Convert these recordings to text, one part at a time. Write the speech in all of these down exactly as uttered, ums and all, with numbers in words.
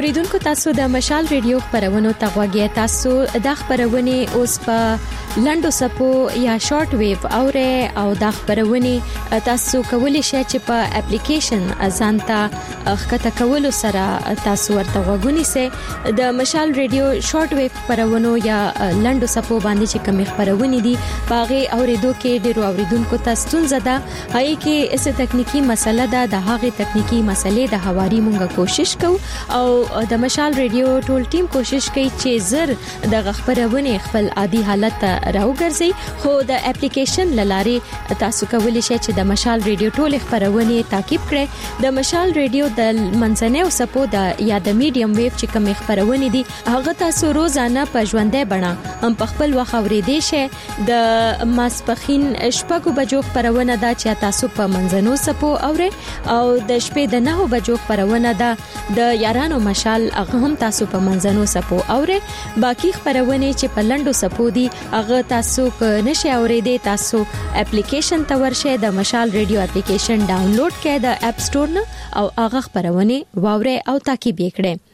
اوریدونکو تاسو د مشال ریډیو خبرونه تغوږی تاسو د خبرونه اوس په لندو سپو یا شارټ ویو اوره او د خبرونه تاسو کولی شئ چې په اپلیکیشن ازانتا خکته کولو سره تاسو ورته وګونی سي د مشال ریډیو شارټ ویو خبرونه یا لندو سپو باندې چې کوم خبرونه دي باغه اوریدو کې ډیرو اوریدونکو تاسو زده هاي کې اس تکنیکی مسله ده د هغه تکنیکی مسلې د حواري مونږه کوشش کوو او د مشال ریډیو ټول ټیم کوشش کوي چې زر د خبرونه خپل عادي حالت راوګرځي خو د اپلیکیشن لاره تاسو کولی شئ چې د مشال ریډیو ټول خبرونه تعقیب کړئ د مشال ریډیو د منځنۍ او سپو د یا د میډیم ویو چې کوم خبرونه دي هغه تاسو روزانه په ژوندۍ بڼه هم په خپل وخت اورېدئ شئ د ماسپخین شپږو بجو خبرونه دا چې تاسو په منځنو سپو اورئ او د شپې د نهو بجو خبرونه دا د یارانو مشال هغه هم تاسو په منځنو سپو اورئ باقی خبرونه چې په لندو سپو دي هغه تاسو ک نشي اوریدئ تاسو اپلیکیشن ته ورشئ د مشال ریډیو اپلیکیشن ډاونلوډ کړئ د اپ سٹور نه او هغه خبرونه واورئ او تعقیب یې کړئ.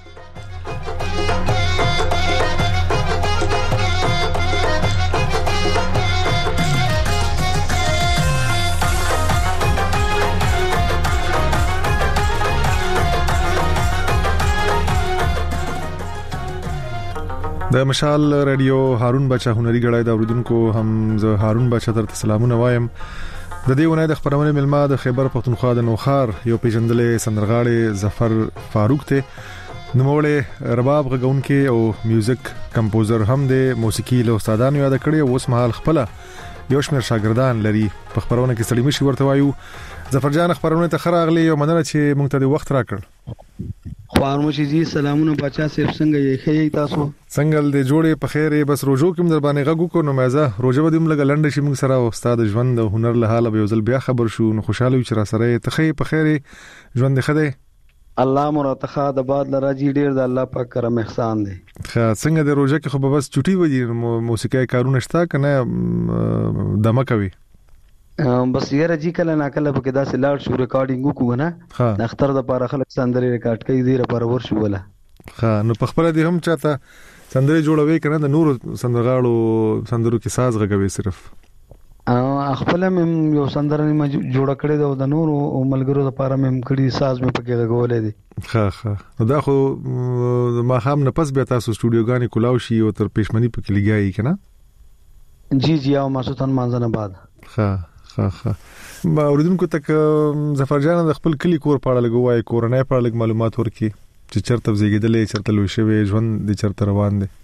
د مشال رادیو هارون بچا هنري غړای د اوریدونکو هم زه هارون بچا درته سلامونه وایم. د دې ونې د خبرونه ملما د خیبر پختونخوا د نوخار یو پیژندلې سندرغاړي ظفر فاروق ته نوموړی رباب غږونکي او میوزیک کمپوزر هم د موسیقي له استادانو یاد کړي او اوس مهال خپل یو شمېر شاګردان لري. په خبرونه کې ستړي مشي ورته وایو. ظفر جان خبرونه ته خراغلي او مننه چې مونږ ته د وخت راکړ. خوارمشي جی سلامونه بچا صاحب څنګه یې خې تاسو څنګه دې جوړې په خیره بس روزو کې در باندې غږو کو نو مزه روزه ودیم لګ لنډ شي موږ سره استاد ژوند او هنر له حاله به یو ځل بیا خبر شو نو خوشاله چې را سره ته خې په خیره ژوند خده الله مرتخا د باد لراجي ډیر د الله پاک کرم احسان دی. خا څنګه د روزه کې خو بس چټي ودی موسیقي کارونه شته کنه دمه کوي بس یې راځي کله نا کله په کې دا سلاړ شو ریکارډینګ وکړو نه د اختر د لپاره خلک سندري ریکارډ کوي دی لپاره ورشو ولا ها نو په خبره دي هم چاته سندري جوړوي کنه د نور سندرغاړو سندرو کې ساز غږوي صرف خپل مم یو سندره ما جوړ کړی د نور ملګرو لپاره مم کړی ساز مې پکې غږولې دي. ها ها دا خو ما هم نه پس به تاسو سټوډیوګانی کولاو شي او تر پېشمنی پکې لګیایي کنه جی جی او ماسوتن مانځنه بعد ها ها ها ما اوریدونکو تک ظفر جان د خپل کلی کور په اړه لګوي کورنۍ په اړه معلومات ورکي چې چرته زیږیدلې چرته لوي شوی ژوند د چرته روان دي.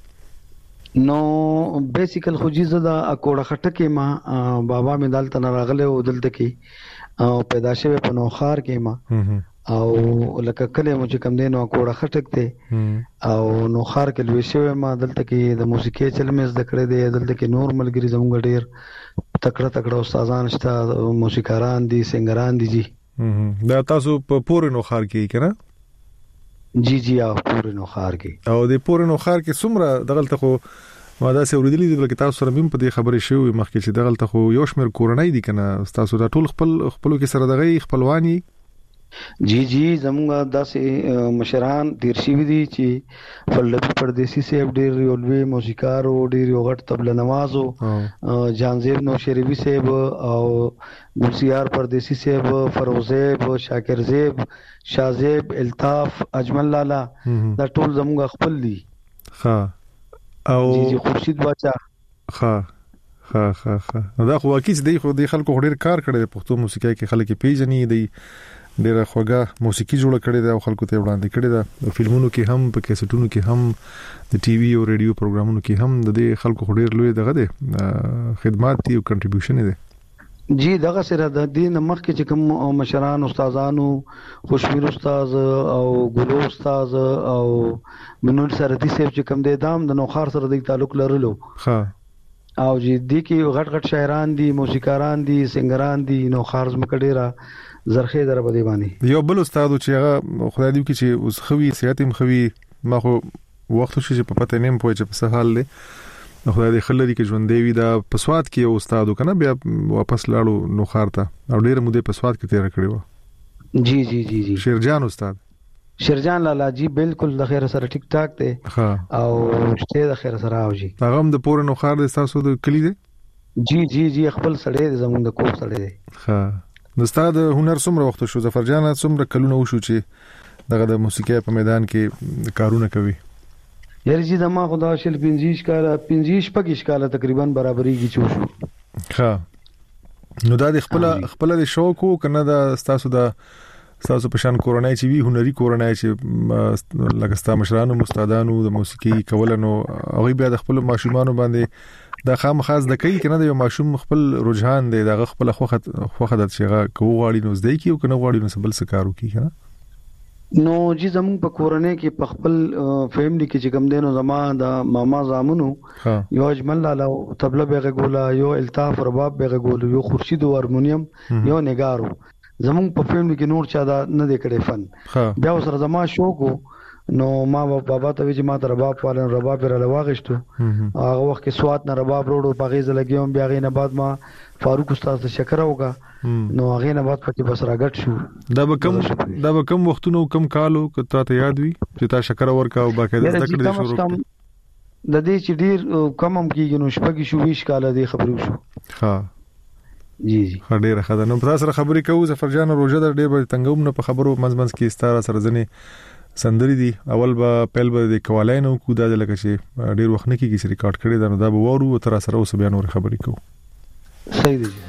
نو بیسیکل خو جزه دا اکوړه خټکه ما بابا مې دالته نه راغله او دلته کې او پیدا شوی په نوخار کې ما او لکه کله مو چې کم دینو اکوړه خټک ته او نوخار کې لوي شوی ما دلته کې د موسیقي چلمې زده کړې دي دلته کې نور ملګری زموږ ډیر تکړه تکړه استادان شته موسیقاران دي سنگران دي جی. دا تاسو په پورې نوخار کې کنه جی جی او پورې نوخار کې او د پورې نوخار کې څومره دغلته خو ما دا سه ورېدلې دي بلکې تاسو سره مم په دې خبرې شوې مخکې چې دغلته خو یو شمېر کورنۍ دي کنه تاسو دا ټول خپل خپلو کې سره دغه خپلوانی جی جی زموږ داسې مشران تیر شي دي چې فلبي پردیسی سیب ډیر یولوی موسیقار او ډیر یو غټ طبله نوازو جانزیب نو شریفی سیب او ګلسیار پردیسی سیب فروزیب شاکر زیب شازیب الطاف اجمل لالا دا ټول زموږ خپل دي. ها او جی جی خورشید بچا ها ها ها ها دا خو واکیس دی خو د خلکو ډیر کار کړی د پښتو موسیقي کې خلک پیژني دی ډیر خوږه موسیقي جوړ کړی دا خلکو ته وړاندې کړی دا فلمونو کې هم په کیسټونو کې هم د ټي وي او رادیو پروګرامونو کې هم د دې خلکو ډیر لوی دغه دی خدمات دی او کنټریبیوشن دی. جی دغه سره د دین مخکې چې کوم مشران استادانو خوشمیر استاد او ګلو استاد او منور سرتی صاحب چې کوم د دام د نوخار سره د تعلق لرلو ها او جی د کې غټ غټ شاعران دي موسیقاران دي سنگران دي نوخار زمکه ډیره زرخه در بده باندې یو بل استاد چې هغه خدای دې کې چې اوس خوي سیاتم خوي ما خو وخت شي چې په پته نیم پوهه چې په سهال له خدای دې خلري کې ژوند دی دا پسواد کې یو استاد کنه بیا واپس لاړو نوخار ته او ډیر مو دې پسواد کې تیر کړی و. جی جی جی جی شیرجان استاد شیرجان لالا جی بالکل د خیر سره ټیک ټاک دی او شته د خیر سره او جی هغه هم د پور نو خار د تاسو د کلی دی جی جی جی خپل سړی زمونږ د کوپ سړی دی ها نو ستاسو د هنر څومره وخت شو ظفر جان څومره کلونه وشو چې دغه د موسیقي په میدان کې کارونه کوي یاره جی زما خدا شل پنځه کاله پنځه پکې کاله تقریبا برابرۍ کې چوشو ها نو دا د خپل خپل د شوق کنه د تاسو د تاسو په شان کورونای چې وی هنري کورونای چې لګستا مشرانو مستادانو د موسیقي کولنو هغه بیا د خپل ماشومانو باندې د خام خاص د کوي کنه د یو ماشوم خپل رجحان دی د خپل خوخه خوخه د شيغه کوغاړي نو زده کی او کنه غواړي نو بل څه کارو کی کنه نو جی زمون په کورنۍ کې په خپل فیملی کې چې کوم دینو زما د ماما زامنو یو اجمل لاله طبله به غولا یو الطاف رباب به غول یو خورشید او هارمونیم یو نگارو زمون په فیملی کې نور چا دا نه دی کړي فن بیا سره زما شوق نو ما بابا ته چې ما ته رباب والن رباب پر لواغشتو هغه وخت کې سوات نه رباب روړو په غیزه لګیوم بیا غینه بعد ما فاروق استاد ته شکر وکا نو هغه نه بعد پکې بس راګټ شو دا به کم دا به کم وختونو کم کالو کته ته یاد وي چې تا شکر ورکا او باقاعده زده کړې شروع د دې چې ډیر کم هم کیږي نو شپږ شو ویش کاله دی خبرو شو ها جی جی خډيره خدای نو تاسو سره خبرې کوو ظفر جان روزه در ډیر به تنګوم نه په خبرو منځ منځ کې ستاره سره ځنې سندري دي اول به پهل به د کوالای نو کو دا لکه چې ډیر وخت نه کیږي چې ریکارډ کړي دا نو دا به وورو تر سره اوس بیا نور خبرې کوو صحیح دی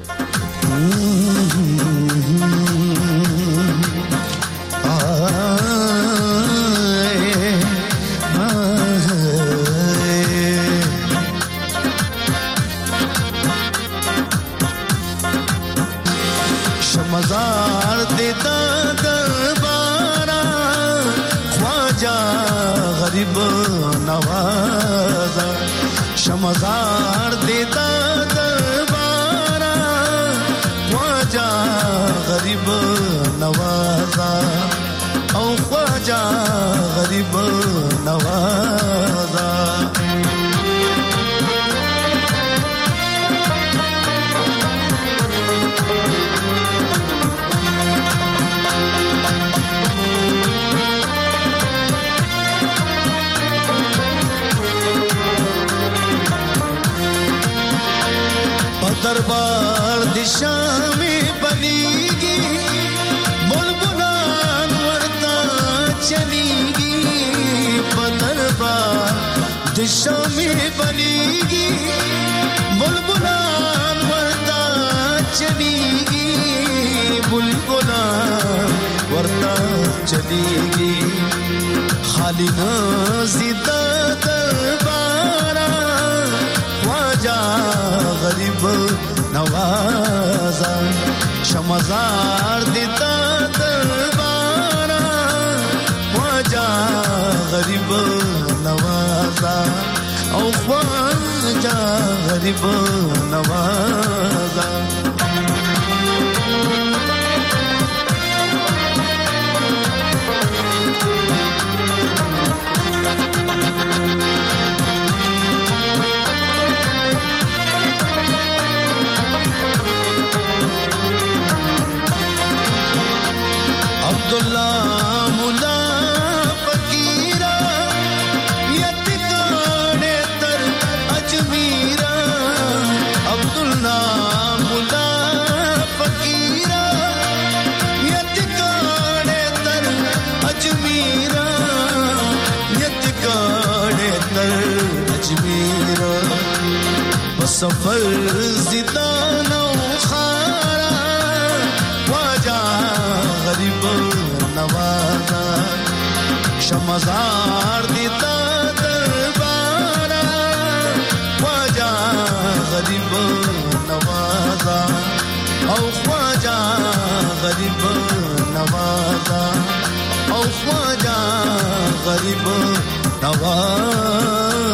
शमज़ार देता दरबारा ख्वाजा गरीब नवाजा शमज़ार देता दरबारा ख्वाजा गरीब नवाजा औ ख्वाजा गरीब नवाजा दरबार दिशा में बनेगी बुलबुलान वरता चलेगी दरबार दिशा में बनेगी बुलबुलान वरता चलेगी बुलबुलान वरता चलेगी खाली न जिदा दरबारा ख्वाजा गरीब नवाजा शमज़ार देता दरबारा ख्वाजा गरीब नवाजा औ ख्वाजा गरीब नवाजा अब्दुल्ला मुला फकीरा यतिकाने तर अजमीरा अब्दुल्ला मुला फकीरा यतिकाने तर अजमीरा यतिकाने तर अजमीरा बसफर जिदानो खारा ख्वाजा गरीब नवाजा शमज़ार देता दरबारा ख्वाजा गरीब नवाजा औ ख्वाजा गरीब नवाजा औ ख्वाजा गरीब नवाजा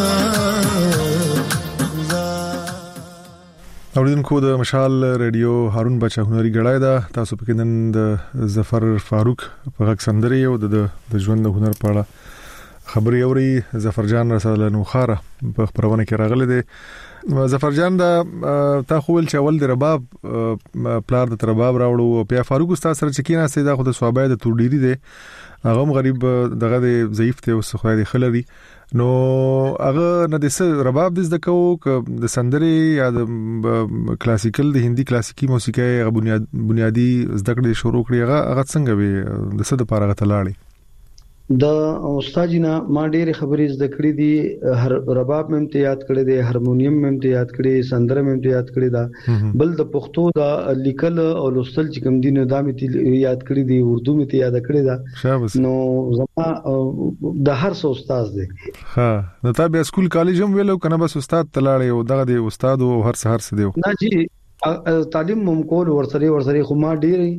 اوریدونکو د مشال ریډیو هارون بچا هنري غړای دا تاسو په کې نن د ظفر فاروق په غږ سندري او د د ژوند د هنر په اړه خبري اوري ظفر جان رسول نو خاره په خبرونه کې راغله دي ظفر جان دا تا خو ول چول د رباب پلار د رباب راوړو بیا فاروق استاد سره چکینا سي دا خو د صوبای د تورډيري دی هغه غریب دغه د ضعیف ته اوس خو د خلري نو هغه نه د رباب د زده کو د سندري یا د کلاسیکل د هندي کلاسیکی موسیقي غو بنیاد بنیادی زده کړې شروع کړې هغه هغه څنګه وي د څه د پاره غتلاړي د استاد جنا ما ډېر خبرې زده کړې دي هر رباب مې امتیاز کړې دي هارمونیم مې امتیاز کړې سندره مې امتیاز کړې ده بل د پښتو د لیکل او لوستل چې کوم دي نو دا مې یاد کړې دي اردو مې یاد کړې ده نو زما د هر څو استاد دي ها نو تا بیا سکول کالج هم ویلو کنه بس استاد تلاړې او دغه د استاد او هر څه هر څه دیو نه جی تعلیم مم کول ورسره ورسره خو ما ډېر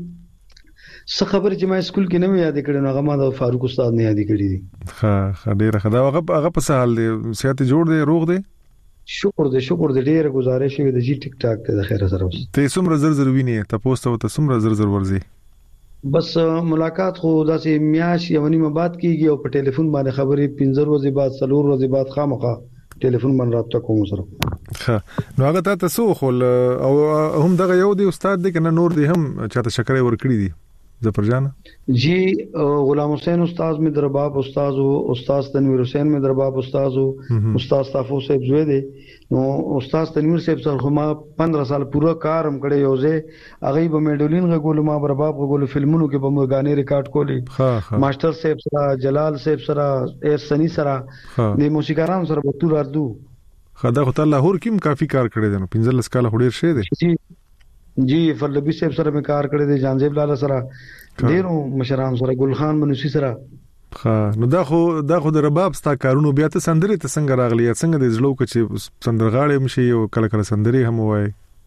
څه خبر چې ما سکول کې نه مې یاد کړې نو هغه ما د فاروق استاد نه یاد کړې دي ها ها ډېر خدا هغه هغه په سهال دی صحت جوړ دی روغ دی شکر دې شکر دې ډېر گزارش وي د جی ټیک ټاک ته د خیر سره اوس ته څومره زر زر ویني ته پوسټ او ته څومره زر زر ورزي بس ملاقات خو داسې میاش یا ونی مبات کیږي او په ټلیفون باندې خبرې پنځه ورځې بعد څلور ورځې بعد خامخا ټلیفون باندې رابطه کوم سره ها نو هغه ته تاسو خو او هم دغه یو دی استاد دی کنه نور دی هم چاته شکرې ور کړی دي ظفر جان جی غلام حسین استاد می درباب استاد او استاد تنویر حسین می درباب استاد او استاد صافو صاحب زوی دی نو استاد تنویر صاحب سره ما پندرہ سال پورا کارم کړی یو ځای هغه به میډولین غول ما برباب غول فلمونو کې به مغانی ریکارډ کولی ماستر صاحب سره جلال صاحب سره ایر سنی سره د موسیقارانو سره به تور اردو خدا خو تعالی هور کیم کافی کار کړی دی نو پنځل سکاله هډیر شه دی جی فلبی صاحب سره مې کار کړی دی جانزیب لاله سره ډیرو مشران سره ګل خان منوسی سره ها نو دا خو دا خو د رباب ستا کارونو بیا ته سندري ته څنګه راغلی څنګه د زړه کې سندرغاړي مشي او کله کله سندري هم وای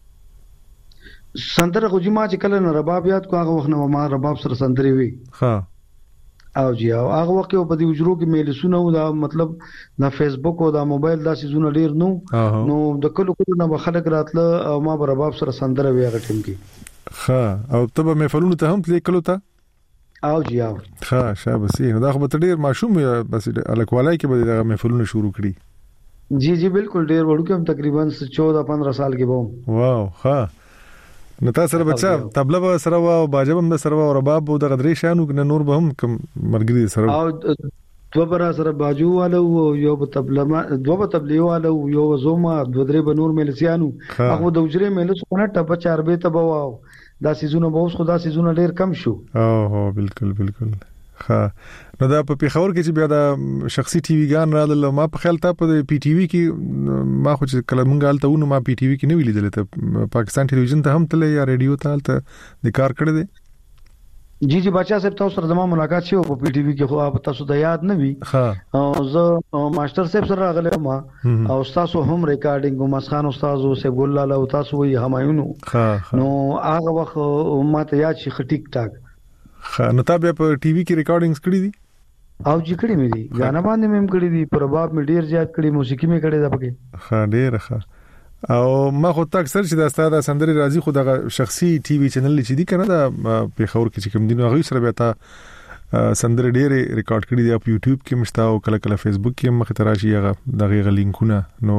سندره خو جما چې کله نه رباب یاد کو هغه وخت نو ما رباب سره سندري وی ها او جی او هغه وخت په دې وجرو کې مې لسونه او دا مطلب د فیسبوک او د موبایل داسې زونه ډیر نو نو د کلو کلو نه خلک راتله او ما برباب سره سندره وی هغه ټیم کې ها او ته به مفلونه ته هم تل کلو ته او جی او ها شابه نو دا خو به ډیر ماشوم بس الکوالای کې به د مفلونه شروع کړي جی جی بالکل ډیر وړو کې هم تقریبا چودہ پندرہ سال کې وم واو ها نو تاسو سره بچا تبله به سره او باجب هم سره او رباب او د غدري شانو نه نور به هم کم مرګري سره او دو برا سره باجو والو یو په تبله ما دو په تبلی والو یو زوما دو درې بنور ملسيانو هغه د وجره ملسونه ټپ چار به تبواو دا سيزونه به اوس خدا سيزونه ډیر کم شو او هو بالکل بالکل ها نو دا په پیښور کې چې بیا دا شخصي ټي وي ګان رااله ما په خیال ته په پی ټي وي کې ما خو چې کله مونږ حالت ونه ما پی ټي وي کې نه ویل ته پاکستان ټلویزیون ته هم تل یا ریډیو ته ته د کار کړی دی جی جی بچا صاحب تاسو سره زما ملاقات شو په پی ټي وي کې خو آپ تاسو د یاد نه وی ها او زه ماستر صاحب سره راغله ما او تاسو هم ریکارډینګ او مسخان استاد او سیب ګل لاله او تاسو وی همایونو نو هغه وخت ما ته یاد شي ټیک ټاک نو تا بیا په ټي وي کې ریکارډینګز کړې دي او جی کړې مې دي غانا باندې مې کړې دي پر باب مې ډیر زیات کړې موسیقي مې کړې ده پکې ها ډیر ښه او ما خو تک سر چې د استاد سندري راځي خو د شخصي ټي وي چینل چې دي کنه دا په خور کې چې کوم دینو هغه سره بیا تا سندري ډیر ریکارډ کړې دي په یوټیوب کې مشتا او کله کله فیسبوک کې مخ ته راشي هغه دغه لینکونه نو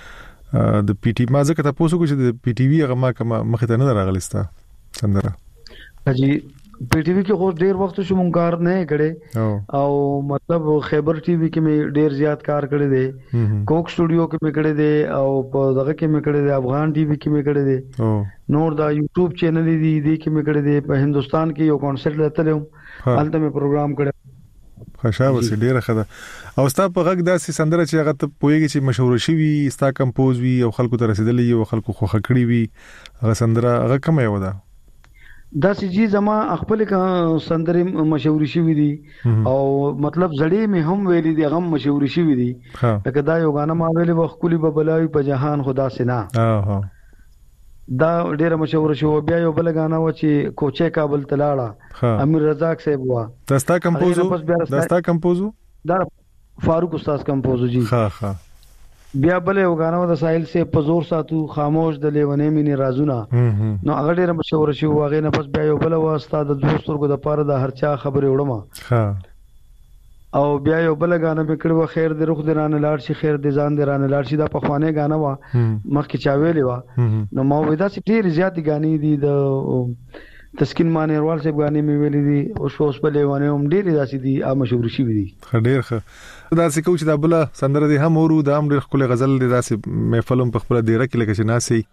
د پی ټي ما ځکه تاسو کو چې د پی ټي وي هغه ما مخ ته نه راغلستا سندره اجي پی ټي وی کې خو ډیر وخت شو مونږ کار نه کړي او مطلب خیبر ټي وی کې مې ډیر زیات کار کړی دی کوک سټوډیو کې مې کړی دی او په دغه کې مې کړی دی افغان ټي وی کې مې کړی دی نور دا یوټیوب چینل دی دی کې مې کړی دی په هندستان کې یو کانسرت لته لوم هلته مې پروګرام کړی خوشاله سي ډیره خده او ستا په غږ داسې سندره چې هغه ته پويږي چې مشهور شي وي ستا کمپوز وي او خلکو ته رسیدلې او خلکو خوخه کړی وي هغه سندره هغه کومه یو ده دا سجی زما خپل سندرې مشهور شي دي او مطلب زړې مې هم ویلي دي غم مشهور شي دي لکه دا یو غانا ما ویلي وخت کلی ببلاوي په جهان خدا سينا اه دا ډیره مشهور شو بیا یو بل غانا و چې کوچه کابل تلاړه امیر رزاق صاحب وا دستا کمپوزو دستا کمپوزو دا فاروق استاد کمپوزو جی ها ها بیا بل یو غانا د ساحل سے پزور ساتو خاموش د لیونې مینه رازونه نو هغه ډیره مشهور شو هغه نه پس بیا یو بل و استاد د دوسترګو د پاره د هرچا خبرې وړم ها او بیا یو بل غانه به کړو خیر دې رخ درانه لاړ شي خیر دې ځان درانه لاړ شي دا په خوانه غانه وا مخکې چا ویلې وا نو ما ودا چې ډېر زیات غانې دي د تسکین مانیروال صاحب غانې مې ویلې دي او شوس په لیوانه هم ډېر داسې دي ا مشهور شي دي ډېر ښه دا څه کوم چې دا بل سندره دي هم ورو د هم ډېر خپل غزل دي داسې محفلم په خپل ډیره کې لکه چې ناسي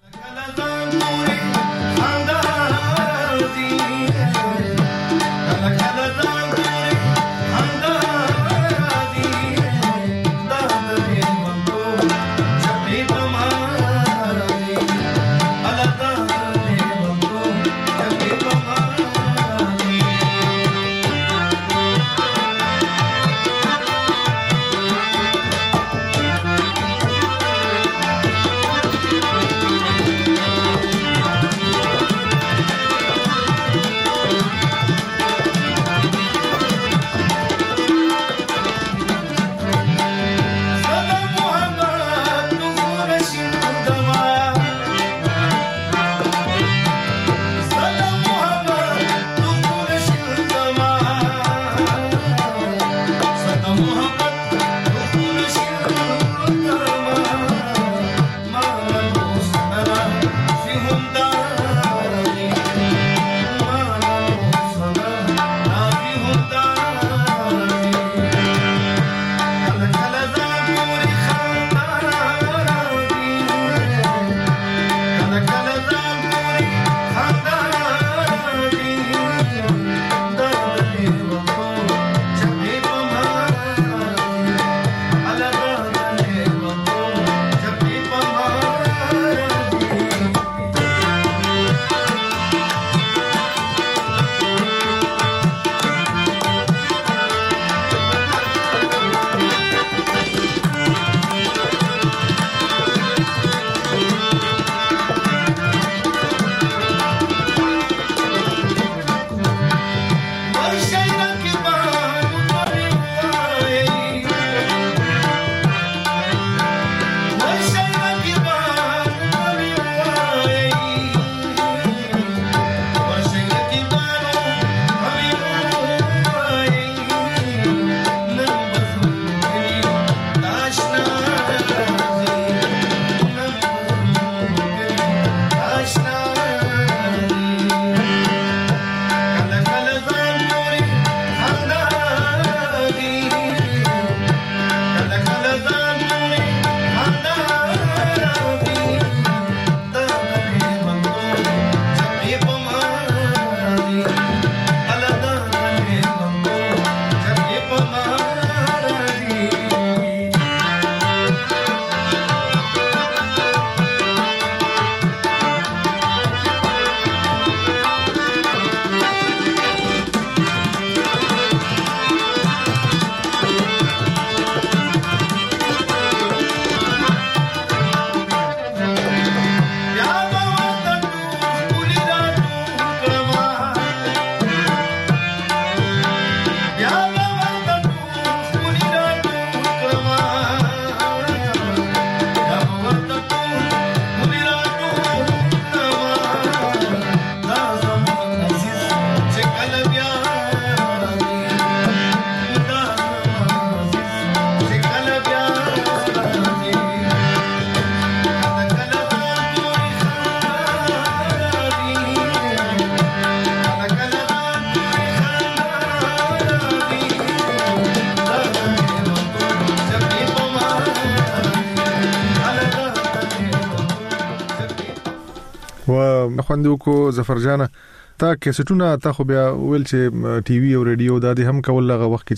خوندو کو ظفر جان تا کیسټونه تا خو بیا ویل چې ټي وي او رادیو د دې هم کول لغه وخت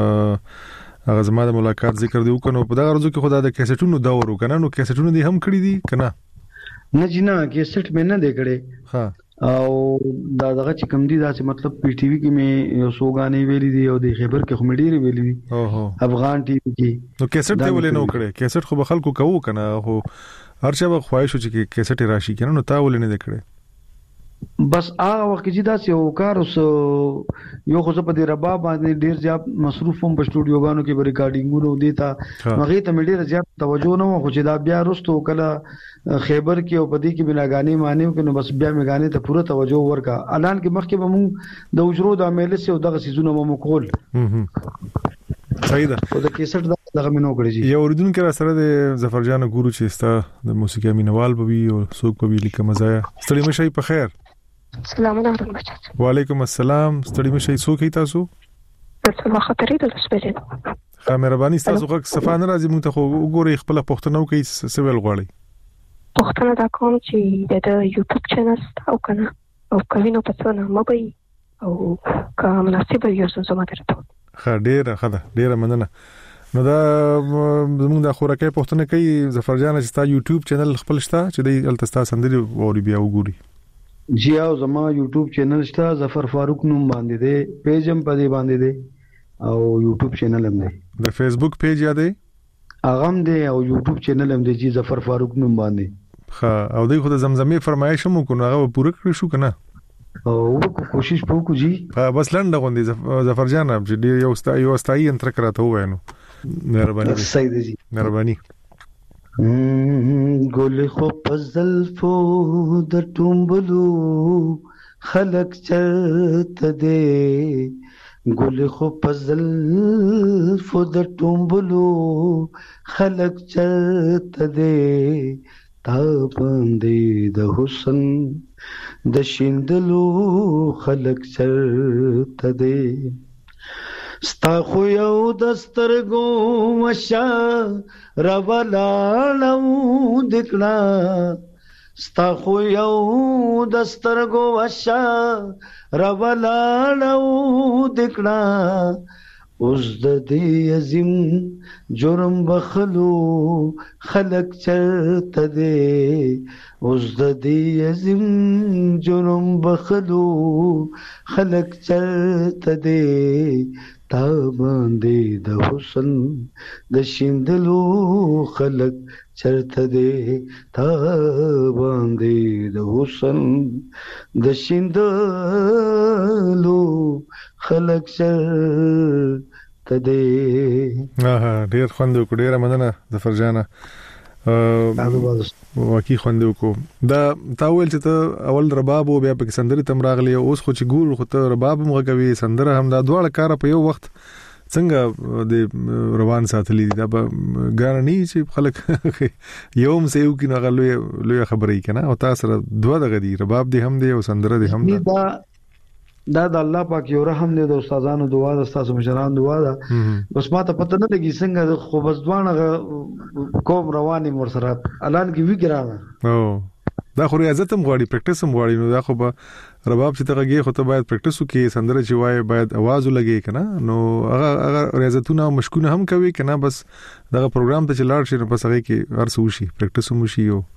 چې هغه زما د ملاقات ذکر دی وکنو په دغه ورځو کې خدای د کیسټونو دور وکنه نو کیسټونه دي هم کړی دي کنه نه جنا کیسټ مې نه دی کړی ها او دا دغه چې کم دي دا چې مطلب پی ټي وي کې مې یو سوګانې ویلې دي او د خیبر کې خو مې ډېری ویلې دي اوه افغان ټي وي کې نو کیسټ دی ولې نو کړی کیسټ خو خلکو کوو کنه خو هر څه خواهش چې کیسټ راشي کنه نو تا ولې نه کړی بس هغه وخت چې دا څه وکړ اوس یو خو په دې رباب باندې ډیر زیات مصروف هم په سټوډیو غانو کې ریکارډینګونو دیتا مغه ته ډیر زیات توجه نه و خو چې دا بیا رستو کله خیبر کې او په دې کې بناګانی مانیو کې نو بس بیا میګانی ته پوره توجه ورکا اعلان کې مخکې به مونږ د اجرو د عمل سره دغه سيزونه مو کول صحیح ده. او د کیسټ دغه مینو کړی شي. یو اوریدونکو را سره د ظفر جان ګورو چې ستا د موسیقي مینوال به وي او څوک به وی لیکه مزایا. ستړي مشي په خیر. السلام علیکم. وعلیکم السلام. ستړي مشي څوک هی تاسو؟ په خاطرې د سپېڅل. خا مهرباني تاسو غو صفانه راځي مونږ ته وګورئ خپل پښتنو کې سویل غواړي. پښتنه دا کوم چې د یوټیوب چینل او کنه او کوینو په څونه مبي او کوم مناسب یو څه زما درته. خا ډیره خدا ډیره مننه. نو دا زموږ د خوراکي پښتنه کوي ظفر جان چې تا یوټیوب چینل خپل شته چې د التستا سندري ووري بیا وګوري. جی او زما یوټیوب چینل شته ظفر فاروق نوم باندې دی، پیج هم پدې باندې دی او یوټیوب چینل هم دی. د فیسبوک پیج یادې هغه هم دی او یوټیوب چینل هم دی چې ظفر فاروق نوم باندې. ها او دوی خو د زمزمې فرمایش مو کو نو هغه پوره کړی شو کنه او وکړو کوشش وکړو جی. ها بس لنډه غوندي ظفر جان چې ډیر یو ستا یو استای انتر کراته وینو. مهرباني صحیح دی جی. مهرباني. ګل خو پزل فو د ټومبلو خلق چرته دی، ګل خو پزل فو د ټومبلو خلق چرته دی، تا باندې د حسن د شیندلو خلق چرته دی. ستا خو یو دسترګو مشا راولاړو دکړه، ستا خو یو دسترګو مشا راولاړو دکړه، اوس د دې عظیم جرم بخلو خلق چرته دی، اوس د دې عظیم جرم بخلو خلق چرته دی، تا باندې د حسن د شیندلو خلق چرته دی، تا باندې د حسن د شیندلو خلق چرته دی. ها ډیر خوند وکړ. ډیره مننه ظفر جان. واقعي خوند وکړو. دا تاول چې ته اول رباب او بیا په سندري تم راغلی، اوس خو چې ګور خو ته رباب هم غوي سندره هم، دا دواړه کار په یو وخت څنګه د روان ساتلی دا به ګارنی چې خلک یوم سه یو کې نه غلوي لوی خبرې کنه او تاسو سره دوه دغه دی رباب دی هم دی او سندره دی هم دی. دا دا د الله پاک یو رحم دی، د استادانو دعا د استاد مشران دعا ده. بس ما ته پته نه لګي څنګه خو بس دوانه کوم رواني مر سره الان کې وګرانه. او دا خو ریاضت هم غواړي، پریکټیس هم غواړي. نو دا خو به رباب چې تغږی خو ته باید پریکټیس وکړي، سندره چې وای باید आवाज ولګي کنه. نو هغه هغه ریاضتونه او مشکونه هم کوي کنه. بس دغه پروګرام ته چې لاړ شي نو بس هغه کې هر څه وشي، پریکټیس هم وشي. او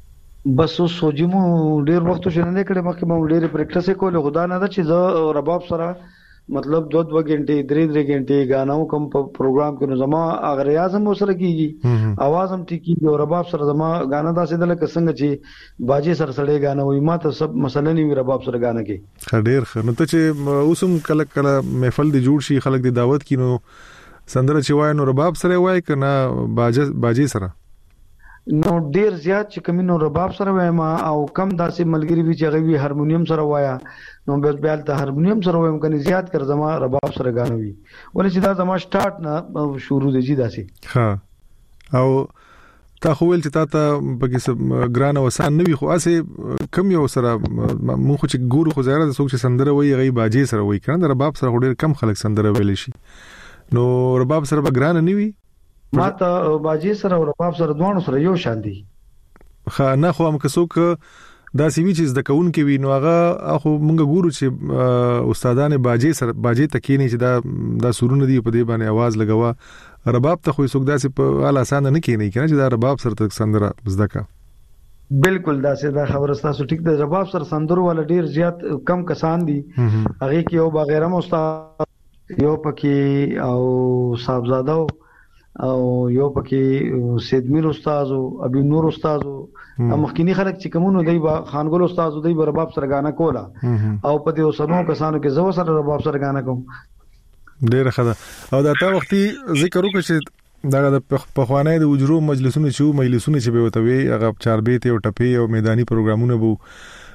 بس اوس سوجمو ډیر وخت شنه نه کړم مخکې مو ډیر پریکټیس کوله. خدا نه دا چې زه رباب سره مطلب دو دو غنټې درې درې غنټې غانو کوم په پروګرام کې نو زما اگر ریاض هم سره کیږي، आवाज هم ټیکی او رباب سره زما غانا دا سیدل څنګه چې باجی سره سړې غانا وي، ما ته سب مسله نه وي رباب سره غانا کې. خډیر خ نو ته چې اوسم کله کله محفل دی جوړ شي خلک دی دعوت کینو سندره چې وای نو رباب سره وای کنه باجی باجی سره نو ډیر زیات چې کمینو رباب سره وایم او کم داسې ملګری وی چې غوي هارمونیم سره وایا نو بل بل ته هارمونیم سره وایم کني زیات کر زما رباب سره غانوي ولې چې دا زما سٹارټ نه شروع دی جی داسې. ها او تا خو ول چې تا ته پکې ګران وسان نوي خو اسه کم یو سره مو خو چې ګورو خو زیاره د څوک چې سندره وای غي باجی سره وای کنه رباب سره ډیر کم خلک سندره ویل شي. نو رباب سره به ګران نه وي، ما ته باجی سره او رباب سره دوه سره یو شان دي. خا نه خو هم کڅوک دا سی وی چې د کون کې وی نو هغه خو مونږ ګورو چې استادان باجی سره باجی تکینی چې دا د سورونه دی په دې باندې आवाज لګوا. رباب ته خو څوک داسې په اعلی آسان نه کینی کنه چې دا رباب سره تک سندره زدکا. بالکل دا سه دا خبره تاسو ټیک ده. رباب سره سندرو ول ډیر زیات کم کسان دي هغه کې یو بغیرم استاد یو پکې او صاحبزاده او یو پکې سید میر استاد او ابي نور استاد او مخکینی خلک چې کومونو دی با خانګل استاد دی رباب سره غانا کولا او په دې وسنو کسانو کې زو سره رباب سره غانا کوم. ډیر ښه ده. او دا تا وختي ذکر وکړ چې دا د پخوانۍ د وجرو مجلسونو چې مجلسونه چې به وتوي هغه چاربېت او ټپي او میداني پروګرامونه وو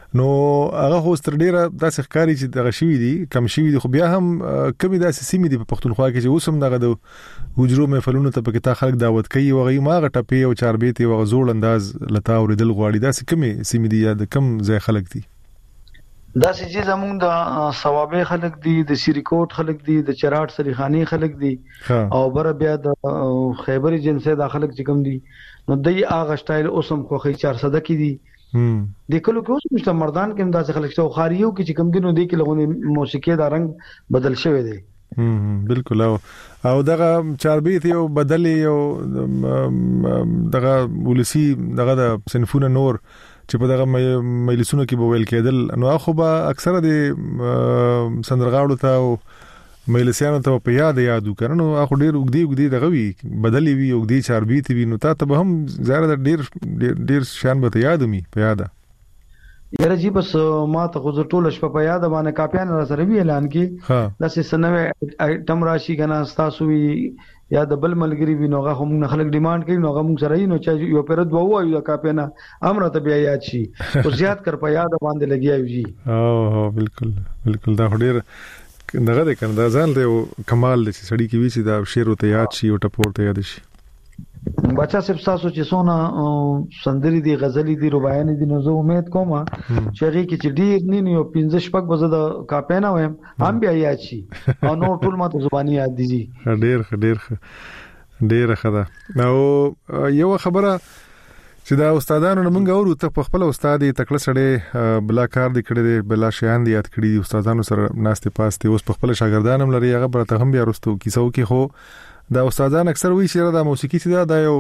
نو هغه خو ستر ډیره داسې ښکاری چې دغه شوی دي کم شوی دي خو بیا هم کمی داسې سیمې دي په پښتونخوا کې چې اوس هم دغه د وجرو محفلونو ته پکې تا خلک دعوت کوي او غي ما غټپې او چاربېت او غزول انداز لتا اوریدل غواړي داسې کمی سیمې دي یا د کم ځای خلک دي داسې چې زمونږ د ثوابه خلک دي د سریکوټ خلک دي د چراټ سریخانی خلک دي او بر بیا د خیبر جنسه د خلک چې کوم دي نو دای هغه سټایل اوسم خو خي چهارصد کې دي هم د کلو کې اوس مشته مردان کې انداز خلک شو خاریو کې چې کوم دینو دی کې لغونه موسیقي دا رنگ بدل شوی دی هم بالکل او او دغه چاربیت یو بدل یو دغه ولسی دغه د صنفونه نور چې په دغه مجلسونو کې به ویل کېدل نو خو به اکثره د سندرغاړو ته او مجلسیانو ته په یاد یادو کړنو اخو ډیر وګدي وګدي دغه وی بدلی وی وګدي چاربیت وی نو تا ته به هم زیاده ډیر ډیر شان به یاد می په یاد یاره جی بس ما ته خو ټول شپه په یاد باندې کاپیان را سره وی اعلان کی داسې سنوي ایټم راشي کنه تاسو وی یا د بل ملګری وی نوغه هم خلک ډیماند کوي نوغه موږ سره نو چې یو پر دوه وایو د کاپینا امر ته بیا یاد شي او زیات کر په یاد باندې لګیایو جی او بالکل بالکل دا ډیر دغه د کنده ځان ته کمال دي چې سړی کې وی چې دا شعر ته یاد شي او ټپور ته یاد شي بچا صاحب تاسو چې سونه سندري دي غزلي دي رباياني دي نو زه امید کوم چې هغه کې چې ډیر نه نیو پنځه شپږ بزه د کاپینا وایم هم بیا یاد شي او نو ټول ماته زبانی یاد دي جی ډیر ډیر ډیر خدا نو یو خبره چې دا استادانو موږ اورو ته په خپل استاد تکړه سړی بلا کار دی کړی دی بلا شیان دی یاد کړی دی استادانو سره ناشته پاسته اوس په خپل شاګردانم لري هغه برته هم بیا رستو کیسو کې خو دا استادان اکثر وی چې دا موسیقي چې دا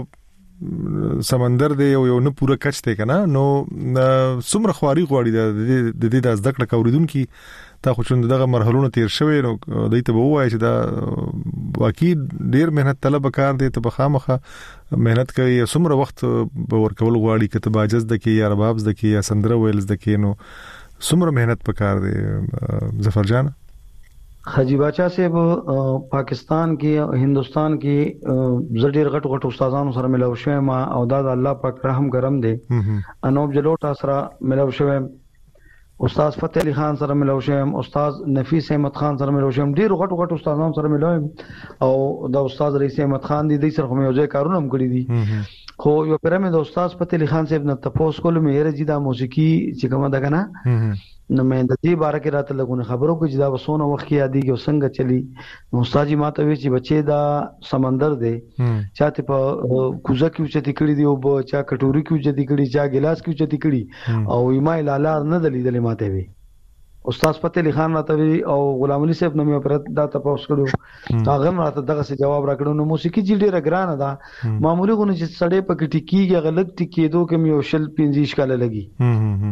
یو سمندر دی یو یو نه پوره کچ دی کنه نو څومره خواري غواړي د دې د ذکر کوریدونکو تا خو څنګه دغه مرحلهونه تیر شوی نو دوی ته وایي چې دا واقعي ډیر مهنت طلب کار دی ته بخامخه مهنت کوي څومره وخت به ورکول غواړي کته باجز د کې یا رباب د کې یا سندره ویلز د کې نو څومره مهنت پکار دی ظفر جان حاجی باچا صاحب پاکستان کې هندستان کې زړیر غټ غټ استادانو سره ملو شوم ما او دا الله پاک رحم کرم دی انوب جلوټا سره ملو شوم استاد فتح علي خان سره ملو شوم استاد نفیس احمد خان سره ملو شوم ډیر غټ غټ استادانو سره ملو او دا استاد رئیس احمد خان دی د سره کوم یو ځای کارونه هم کړی دي خو یو پرمه د استاد فتح علي خان صاحب نه تاسو کول مې هر جدا موسیقي چې کومه ده کنه نو مې د دې باره کې راته لګونه خبرو کې چې دا وسونه وخت کې یادي کې څنګه چلی نو استاد جی ماته وی چې بچي دا سمندر دی چاته په کوزه کې چتی کړی دی او چا کټوري کې چتی کړی چا ګلاس کې چتی کړی او ایمای لاله نه دلیدل ماته وی استاد فتح علي خان راته وی او غلام علي صاحب نومي پر دا تاسو کړو هغه راته دغه څه جواب راکړو نو موسیقي جی ډیره ګرانه ده معمولی غو نه چې سړې پکې ټیکيږي غلط ټیکېدو کې یو شل پنځه کاله لګي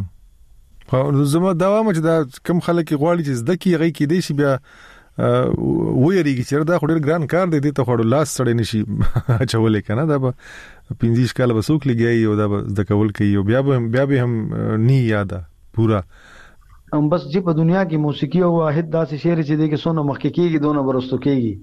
خو زما دا وامه چې دا کم خلک غواړي چې زده کی غي کې دي شي بیا وېریږي چې دا خوري ګران کار دی ته خورو لاس سړی نشي چولې کنه دا په پنځه کاله بسوک لګي او دا زده کول کوي بیا بیا به هم ني یاده پورا هم بس چې په دنیا کې موسیقي او واحد داسې شعر چې دی کې سونه مخکې کېږي دونه برستو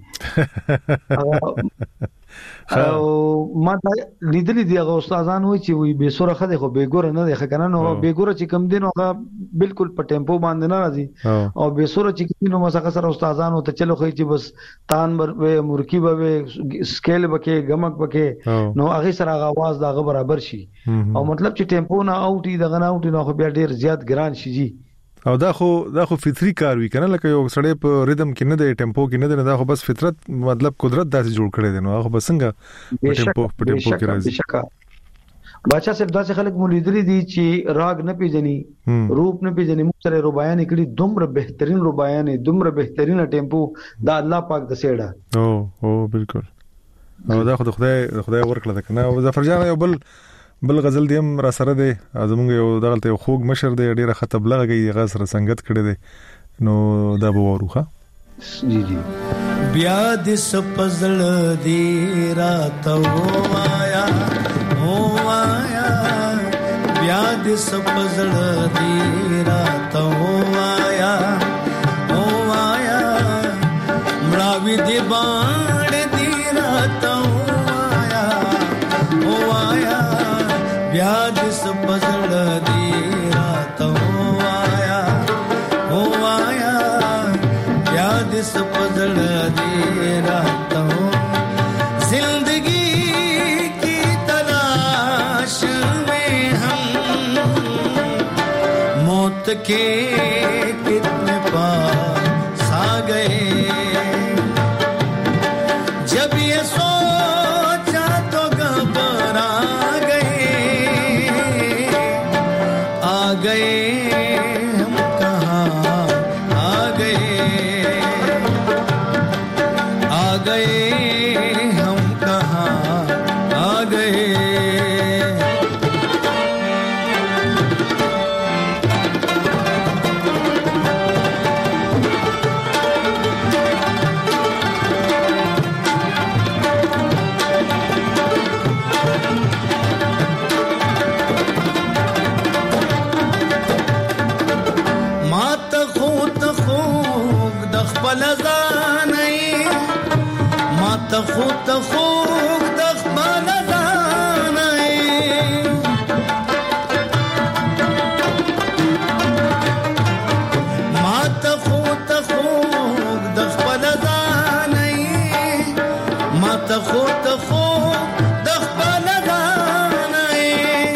کېږي او ما لیدلې دی هغه استادان وای چې وي به سره خده خو به ګور نه دی خکنه نو به ګور چې کم دین هغه بالکل په ټیمپو باندې نه راځي او به سره چې کینو مسخه سره استادان ته چلو خو چې بس تان بر مرکی به سکیل بکې غمک بکې نو هغه سره هغه आवाज دا برابر شي او مطلب چې ټیمپو نه اوټي دغه نه اوټي نو خو بیا ډیر زیات ګران شي جی او دا خو دا خو فطری کار وی کنه لکه یو سړی په ریدم کې نه دی ټیمپو کې نه دی دا خو بس فطرت مطلب قدرت داسې جوړ کړی دی نو هغه بس څنګه په ټیمپو په ټیمپو کې راځي بچا صاحب داسې خلک مولیدري دي چې راګ نه پیژني روپ نه پیژني موږ سره ربايان کړي دومره بهترین ربايان دومره بهترین ټیمپو دا الله پاک د سیړه او او بالکل او دا خو د خدای د خدای ورکړه ده کنه او ظفر جان یو بل بل غزل دیم را سره دی زمونږ یو دغلته یو خوږ مشر دی ډیره خطب لغږی غا سره سنگت کړی دی نو دا به وروخه جی جی بیا د سپزل دی راتو آیا او آیا بیا د سپزل دی راتو آیا او آیا مړاوی دی باندې دی راتو آیا او آیا بیا د سپزل دی راتو के कितने पास आ गए, जब ये सोचा तो घबरा गए, आ गए हम कहाँ आ गए, आ गए हम कहाँ आ गए। تخو تخو دخبل دانای ما تخو تخو دخبل دانای ما تخو تخو دخبل دانای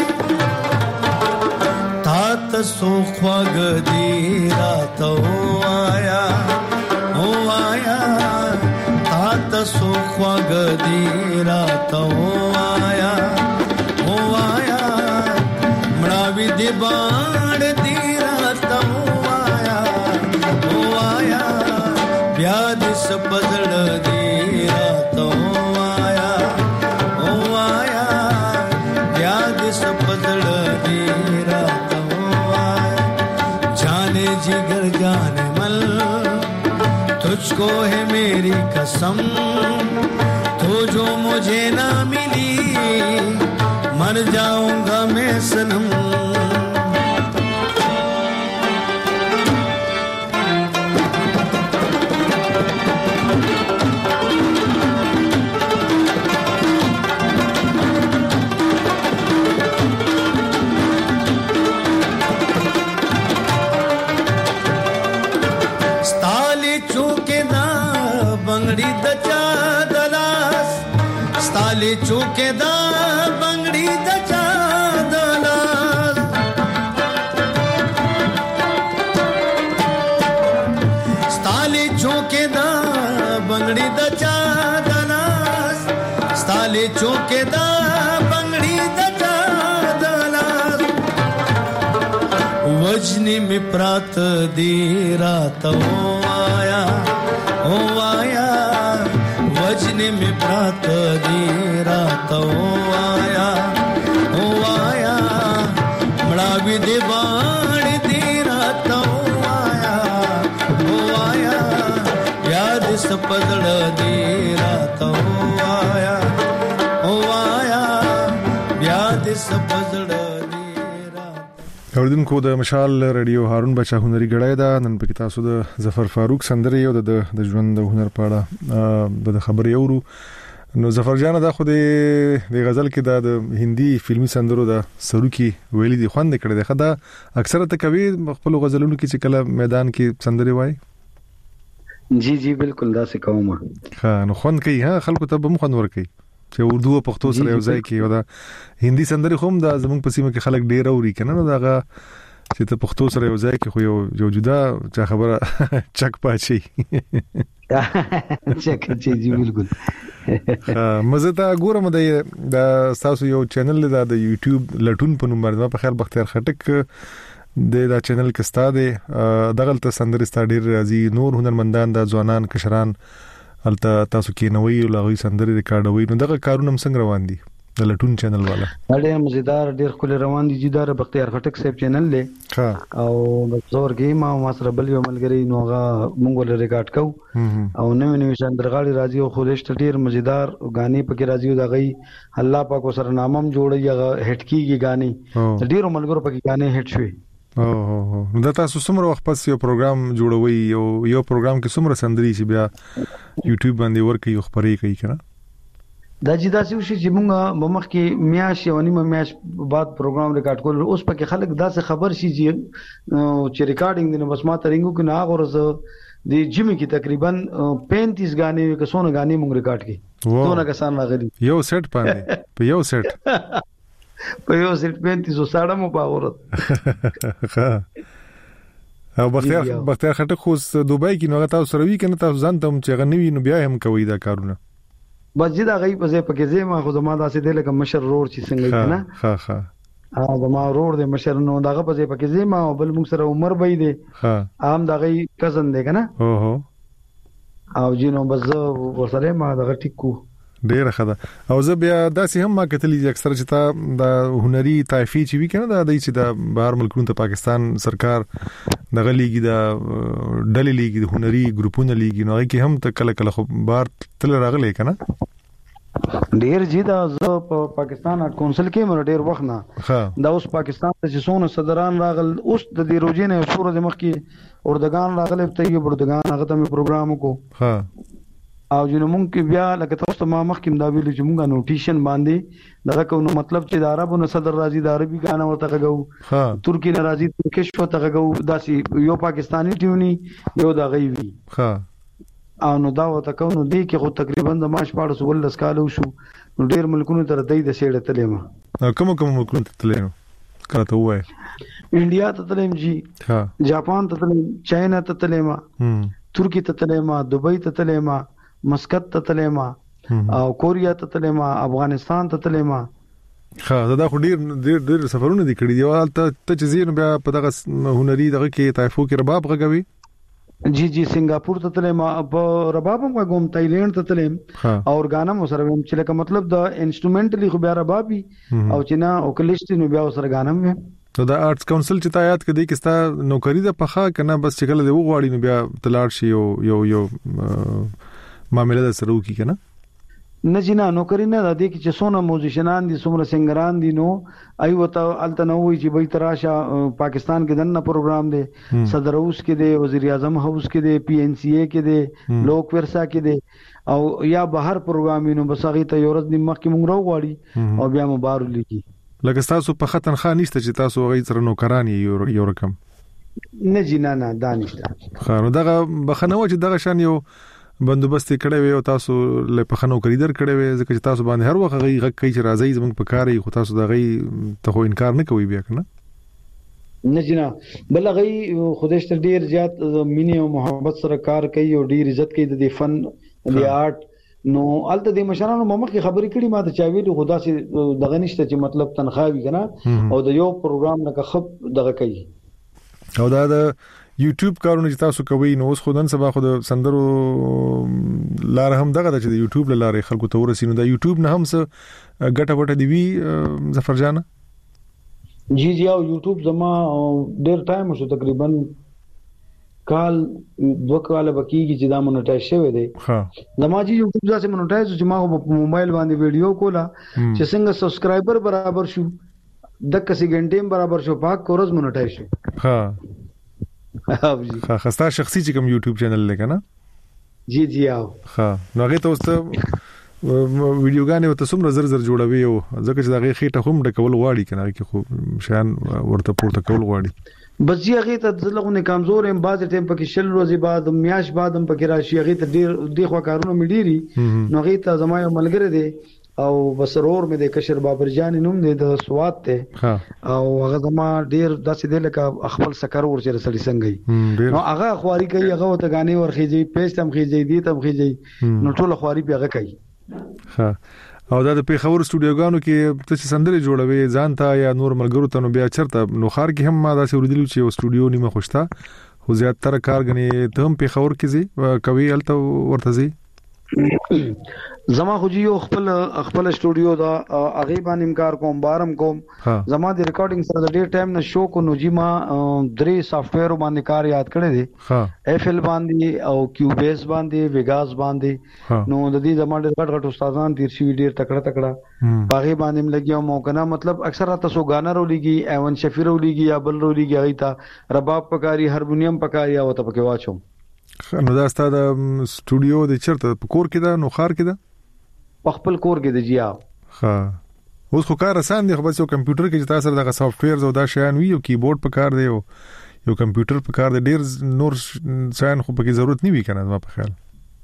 تا تسو خواګ دی راتو آیا او آیا تاسو خواګ دی راتو آیا او آیا مړاوي دی باڼ دی راتو آیا او آیا بیا دې سپزړ دی راتو آیا او آیا بیا دې سپزړ دی راتو آیا جانے جگر جانے مل तुझको है मेरी कसम, तो जो मुझे ना मिली मर जाऊंगा मैं सनम। बंगड़ी दचा दलास स्ताले चौकेदा बंगड़ी दचा दलास स्ताले चौकेदा बंगड़ी दचा दलास स्ताले चौकेदा बंगड़ी दचा दलास वजनी में प्रात दी रात आया ओ आया वजन में प्रात दी रात ओ आया ओ आया मड़ावी दे बाण दी रात ओ आया ओ आया याद सपदड़ दी रात ओ आया ओ आया याद सपदड़ اوریدونکو د مشال رادیو هارون بچا هنري غړای دا نن په تاسو د ظفر فاروق سندري او د د ژوند د هنر په اړه د خبرې اورو. نو ظفر جان دا خو د غزل کې د هندي فلمي سندرو د سروکی ویلي دي خوند کړي ده خدا اکثره تکوي خپل غزلونو کې چې کله میدان کې سندري وای. جی جی بالکل دا څه کوم ها نو خوند کوي ها خلکو ته به خوند ور کوي چې اردو او پښتو سره یو ځای کې او دا هندي سندري خوم دا زموږ په سیمه کې خلک ډیر اوري کنه نو داغه چې ته پښتو سره یو ځای کې خو یو یو جدا چا خبره چک پاتشي چک چي جی بالکل مزه تا ګورم د تاسو یو چینل دا د یوټیوب لټون په نوم باندې په خیر بختیار خټک د دا چینل کې ستاده دغه ته سندري ستاډیر راځي نور هنرمندان د ځوانان کشران الته تاسو کې نوې لغوي سندري ریکارډوي نو دغه کارونه هم څنګه روان دي د لټون چینل والا؟ ډېر مزیدار ډېر خل روان دي جدار بختیار خټک صاحب چینل له ها او زور کې ما ما سره بل یو ملګری نوغه مونږ له ریکارډ کو او نوې نوې سندرغاړي راځي او خولشت ډېر مزیدار غاني پکې راځي دا غي الله پاک سره نامم جوړي هټ کیږي غاني ډېر ملګرو پکې غاني هټ شوي. او او دا تاسو څومره وخت پس یو پروګرام جوړوي یو یو پروګرام کې څومره سندري چې بیا یوټیوب باندې ورکې یو خبرې کوي کنه دا جدا څه شي چې موږ بمخ کې میاش یو نیمه میاش بعد پروګرام ریکارډ کول اوس پکې خلک دا څه خبر شي چې ریکارډینګ دنه بس ما ترنګو کې نه غورځ دی جمی کې تقریبا پینتیس غانې کسونه غانې موږ ریکارډ کړي دونه کسان راغلي یو سیټ باندې په یو سیټ په یو سیټ پینتیس ساړه مو پاورت او بختیار بختیار خټک خو دوبای کې نو تاسو سره وی کنه تاسو ځان ته چې غنوي نو بیا هم کوي دا کارونه بس جدا غي په ځای پکې زما خو زما داسې دی لکه مشر روړ چې څنګه کنه ها ها ها زما روړ د مشر نو دغه په ځای پکې زما او بل موږ سره عمر بې دی ها عام دغه کزن دی کنه او هو او جنو بس ورسره ما دغه ټیکو ډیره خده او زه بیا داسې هم ما کتلې اکثر چې تا د هنري طایفي چې وی کنه دا د چې د بهر ملکونو ته پاکستان سرکار دغه لیګي د ډلې لیګي د هنري ګروپونو لیګي نو کې هم ته کله کله خو بهر تل راغلي کنه ډیر جدا زه په پاکستان اټ کونسل کې مر ډیر وخت نه دا اوس پاکستان ته چې څونه صدران راغل اوس د دې روزې نه سورې مخ کې اردگان راغل ته یو اردگان هغه ته پروګرام کو ها او جنو مونږ کې بیا لکه تاسو ما مخکې دا ویل چې مونږه نوټیشن باندې دغه کو نو مطلب چې د عربو نه صدر راځي د عربي غانا ورته غو ها ترکی نه راځي ترکیش ورته غو داسي یو پاکستانی ټیونی یو د غوي ها او نو دا ورته کو نو دی کې خو تقریبا د ماش پاړو سول لسکالو شو نو ډیر ملکونو تر دای د سیړه تلې ما کوم کوم ملکونو ته تلې نو کاته وای انډیا ته تلې جی ها جاپان ته تلې چاینا ته تلې ما ترکی ته تلې ما دبي ته تلې ما مسقط ته تلې ما او کوریا ته تلې ما افغانستان ته تلې ما ها دا خو ډیر ډیر ډیر سفرونه دي کړی دی او ته ته چې زین بیا په دغه هنري دغه کې طایفو کې رباب غوي جی جی سنگاپور ته تلې ما په رباب هم غوم تایلند ته تلې او غانا مو سره هم چې لکه مطلب د انسټرومنټلی خو بیا ربابي او چې نه او کلیشت نو بیا سره غانا هم نو دا آرټس کونسل چې تایید کړي کې ستا نوکری ده پخا کنه بس چې کله دی وغواړي نو بیا تلاړ شي یو یو یو معاملې د سره وکي کنه نه جنا نوکری نه د دې کې چې څونه موزیشنان دي څومره سنگران دي نو ایو ته التنوي چې به تراشه پاکستان کې دنه پروګرام دی صدر اوس کې دی وزیر اعظم هاوس کې دی پی ان سی اے کې دی لوک ورسا کې دی او یا بهر پروګرامینو بس هغه ته یورز د مخ کې مونږ راوغواړي او بیا مبارو لیکي لکه تاسو په خطن خان نشته چې تاسو غي سره نوکران یو رقم نه جنا نه دانشته خو دغه بخنه و چې دغه شان یو بندوبست کړي وي او تاسو له پخنو کریدر کړي وي ځکه چې تاسو باندې هر وخت غي غږ کوي چې راځي زموږ په کاري خو تاسو دا غي ته خو انکار نه کوي بیا کنه نه جنا بل غي خودش تر ډیر زیات مینه او محبت سره کار کوي او ډیر عزت کوي د فن د آرټ نو الته د مشرانو ممخ خبرې کړي ما ته چا ویلو خدا سي دغه نشته چې مطلب تنخواوي کنه او د یو پروګرام نه خب دغه کوي او دا د یوټیوب کارونه چې تاسو کوي نو اوس خودن سبا خود سندرو لار هم دغه چې د یوټیوب لاره خلکو ته ورسینو دا یوټیوب نه هم څه ګټه وټه دی وی ظفر جان جی جی او یوټیوب زما ډیر ټایم شو تقریبا کال دوه کال بکیږي چې دا مونټایز شوی دی ها زما جی یوټیوب ځکه مونټایز چې ما په موبایل باندې ویډیو کولا چې څنګه سبسکرایبر برابر شو د کسي غنټیم برابر شو پاک کورز مونټایز شو ها ها خاصه شخصي چې کوم یوټیوب چینل لګا نه جی جی او ها نو هغه ته اوس ویډیوګانې وته څومره زر زر جوړوي او ځکه چې هغه خېټه هم ډکول غواړي کنه کې خو شان ورته پورته کول غواړي بس جی هغه ته ځلغونه کمزور هم باز ټیم پکې شل ورځې بعد میاش بعد هم پکې راشي هغه ته ډیر دی خو کارونه مډيري نو هغه ته زما یو ملګری دی او بسرور مې د کشر بابر جان نوم دی د سواد ته او هغه زما ډیر داسې دی لکه خپل سکر ور سره سړی څنګه نو هغه خواري کوي هغه ته غاني ورخيږي پیسې هم خيږي دي تم خيږي نو ټول خواري به هغه کوي ها او دا د پیښور سټوډیوګانو کې ته سندري جوړوي ځان ته یا نور ملګرو ته نو بیا چرته نو خار کې هم ما دا سوریدلو چې یو سټوډیو نیمه خوشتا خو زیات تر کارګنی ته هم پیښور کې زی کوي الته ورته زی زما خو جی یو خپل خپل سټوډیو دا اغه باندې امکار کوم بارم کوم زما د ریکارډینګ سره د ډیر ټایم نه شو کو نو جی ما درې سافټویر باندې کار یاد کړی دی اف ال باندې او کیوبیس باندې ویګاس باندې نو د دې زما ډیر غټ استادان تیر شي ډیر تکړه تکړه باغې باندې لګیو مو کنه مطلب اکثر تاسو غانا رولېږي ایون شفیر رولېږي یا بل رولېږي ایتا رباب پکاري هارمونیم پکاري او ته پکې واچوم نو دا ستاسو د سټوډیو د چرته په کور کې دا نو خار کې دا په خپل کور کې د جیا ها اوس خو کار آسان دی خو بس یو کمپیوټر کې چې تاسو دغه سافټویر او دا شیان وی یو کیبورډ په کار دی یو یو کمپیوټر په کار دی ډیر نور شیان خو په کې ضرورت نه وی کنه ما په خیال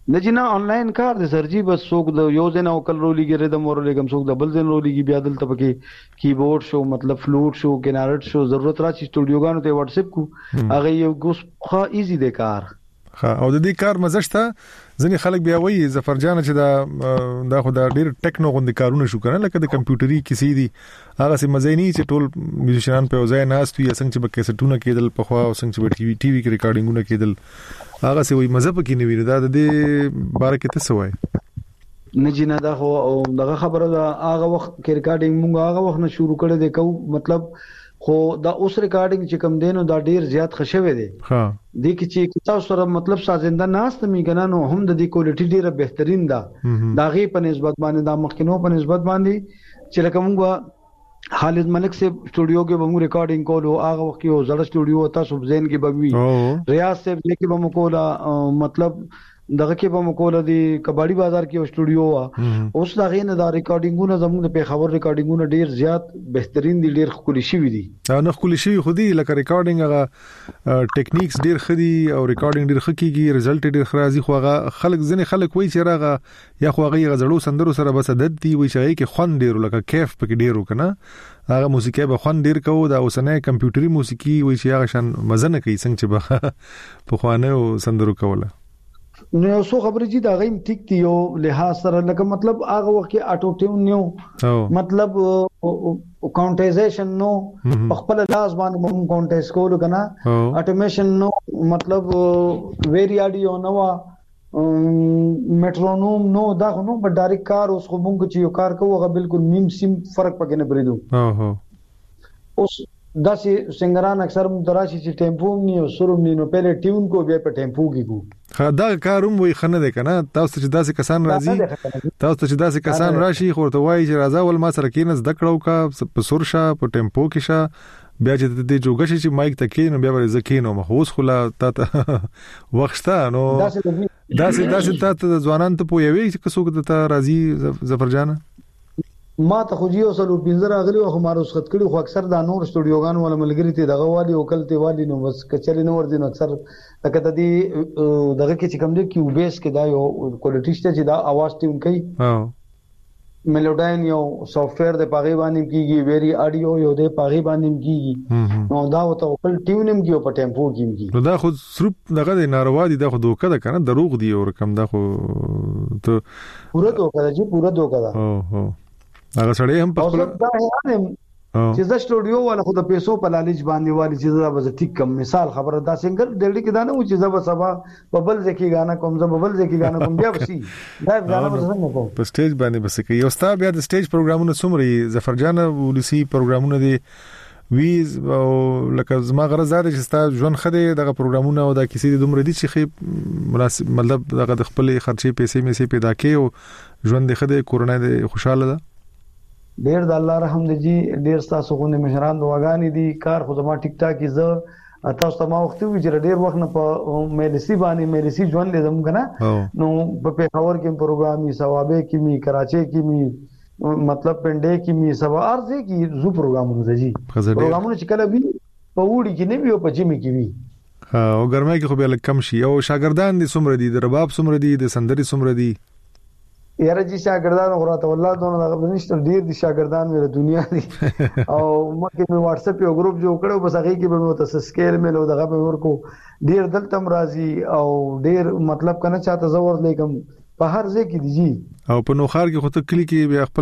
نه جنا آنلاین کار دي سر جی بس څوک د یو ځای نه وکړ رولېږي ردم ورولېږم څوک د بل ځای رولېږي بیا دلته پکې کیبورډ شو مطلب فلوټ شو ګنارټ شو ضرورت راشي سټوډیوګانو ته واتس اپ کو هغه یو ګوس خو ایزي دی کار ها او د دې کار مزشته ځنې خلک بیا وایي ظفر جان چې دا دا خو دا ډیر ټیکنو غوندي کارونه شو کنه لکه د کمپیوټري کیسې دي هغه سي مزه نه چې ټول میوزیشنان په ځای ناست وي څنګه چې بکې سټونه کېدل په خوا او څنګه چې ټي وي ټي وي کې ریکارډینګونه کېدل هغه سي وایي مزه پکې نه ویني دا د دې باره کې څه وایي نه جنا دا خو دغه خبره دا هغه وخت کې ریکارډینګ مونږ هغه وخت نه شروع کړل دی کو مطلب خو دا اوس ریکارډینګ چې کم دینو دا ډیر زیات خښوي دي ها د کی چې تاسو سره مطلب سازنده ناست می کنانو هم د دې کوالټي ډیره بهترین ده دا غي په نسبت باندې دا مخکینو په نسبت باندې چې لکه مونږ خالد ملک سے سټوډیو کې به مو ریکارډینګ کولو هغه وخت یو زړه سټوډیو تاسو زین کې بوي ریاض سے کې به مو کولا مطلب دغه کې به مکوله دی کباړی بازار کې یو سټوډیو وا اوس دا غینه دا ریکارډینګونه زموږ د پیښور ریکارډینګونه ډیر زیات بهترین دي ډیر خولي شوی دي نه خولي شوی خو دي لکه ریکارډینګ هغه ټیکنیکس ډیر خدي او ریکارډینګ ډیر خکېږي رزلټ ډیر خرازي خو هغه خلک ځنه خلک وایي چې راغه یا خو هغه غزړو سندرو سره بس عدد دی وایي چې کې خوان ډیر لکه کیف پکې ډیرو کنه هغه موسیقي به خوان ډیر کوو دا اوسنه کمپیوټري موسیقي وایي چې هغه شان مزه نه کوي څنګه چې به په خوانه سندرو کوله نو یو څو خبرې چې دا غیم ټیک دی یو لحاظ سره لکه مطلب هغه وخت کې اټو ټیون نیو مطلب کاونټایزیشن نو خپل لاس باندې مون کاونټایز کولو کنه اټومیشن نو مطلب ویری اډیو نو میټرونوم نو دا نو په ډایرکټ کار اوس خو مونږ چې یو کار کوو هغه بالکل میم سیم فرق پکې نه بریدو اوس دا چې سنگران اکثر مدراشي چې ټیمپو نه او سرم نه نو پهله ټیون کو بیا په ټیمپو کې کو خا دا کاروم وي خنه ده کنه تاسو چې داسې کسان راځي تاسو چې داسې کسان راشي خو ته وایي چې راځه ول ما سره کینز دکړو کا په سورشا په ټیمپو کې شه بیا چې د جوګش چې مایک تکې نو بیا ورې زکینو مخوس خلا تا وختہ نو داسې داسې ته ځوانان ته پوي چې کڅوګ ته راځي ظفر جان ما ته خو جیو سلو پینځه راغلی او خمارو سخت کړي خو اکثر دا نور سټوډیوګان ول ملګری ته دغه والی او کلته والی نو بس کچري نو ور دي نو اکثر لکه د دې دغه کې چې کوم دي کیو بیس کې دا یو کوالټی شته چې دا आवाज ټیون کوي ها میلوډاین یو سافټویر د پاغي باندې کیږي ویری اډیو یو د پاغي باندې کیږي نو دا وته خپل ټیونم کیو په ټیمپو کیږي نو دا خو صرف دغه د ناروا دي دا خو دوکه ده کنه دروغ دی او رقم دا خو ته پورا دوکه ده چې پورا دوکه ده او هو هغه سړی هم په خپل دا هیڅ چې دا سټوډیو ولا خو د پیسو په لالچ باندې والی چې دا به ټیک کم مثال خبره دا سنگل ډېری کې دا نه و چې زب سبا په بل ځکه غانا کوم زب بل ځکه غانا کوم بیا وسی دا غانا څنګه کوم په سټیج باندې بس کې یو ستا بیا د سټیج پروګرامونه څومره ظفر جان ولسی پروګرامونه دي ویز او لکه زما غرض دا چې ستا ژوند خدي دغه پروګرامونه او دا کیسې د دومره دي چې خې مناسب مطلب دغه د خپل خرچې پیسې مې سي پیدا کې او ژوند خدي کورونه دي خوشاله ده ډیر د الله رحم دی جی ډیر تاسو غو نه مشران دواګانی دي کار خو زما ټیک ټاک ز تاسو ته ما وخت وی چې ډیر وخت نه په مېلسی باندې مېلسی ژوند لیدم کنه نو په پیښور کې پروګرامي ثوابه کې می کراچي کې می مطلب پنده کې می سبا ارزه کې زو پروګرامونه دي پروګرامونه چې کله وی په وړي کې نه وی په جمی کې وی ها او ګرمای کې خو به کم شي او شاګردان دي څومره دي د رباب څومره دي د سندري څومره دي یاره جی شاګردان غراته والله دونه دغه نشته ډیر دي شاګردان مې دنیا دي او مکه په واتس اپ یو ګروپ جوړ کړو بس هغه کې به مو تاسو سکیل مې له دغه به ورکو ډیر دلته راضي او ډیر مطلب کنه چاته زور لیکم په هر ځای کې دي جی او په نوخار کې خو ته کلی کې به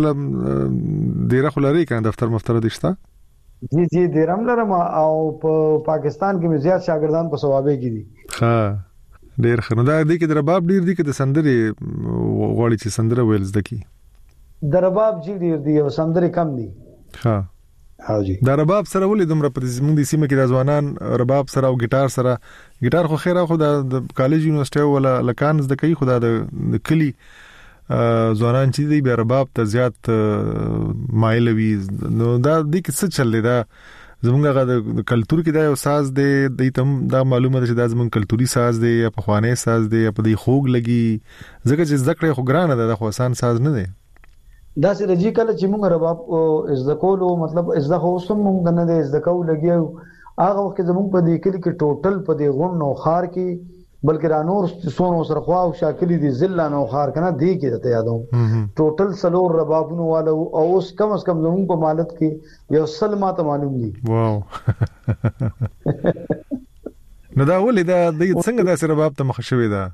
خپل ډیره خلاري کنه دفتر مفتر دشته جی جی ډیرم لرم او په پاکستان کې مې زیات شاګردان په ثوابه کې دي ها ډیر خنو دا د کې د رباب ډیر دي کې د سندري غوړي چې سندره ویلز دکی د رباب جی ډیر دي او سندري کم دي ها ها جی دا رباب سره ولې دومره په زموږ د سیمه کې د ځوانان رباب سره او ګټار سره ګټار خو خیره خو د کالج یونیورسيټي ولا لکان د کوي خدا د کلی ځوانان چې دی بیا رباب ته زیات مایل وي نو دا د کې څه چل دی دا زمونږه د کلچر کې دا یو ساز دی د تم دا معلومه ده چې دا زمونږ کلچري ساز دی یا په خوانې ساز دی یا په دې خوګ لګي ځکه چې ذکر خو ګرانه ده خو آسان ساز نه دی دا سره جی کله چې موږ رباب از د کولو مطلب از د خوسم موږ نه دی از د کول لګیو هغه وخت زمونږ په دې کلی کې ټوټل په دې غون نو خار کې بلکې را نور سونو سره خوا او شاکلی دي ضلع نو خار کنه دی کې ته یادو ټوټل سلور ربابونو والو او اوس کم از کم زمون په مالت کې یو سلمه ته معلوم دي. واو نو دا ولې دا د څنګه د رباب ته مخ شوی دا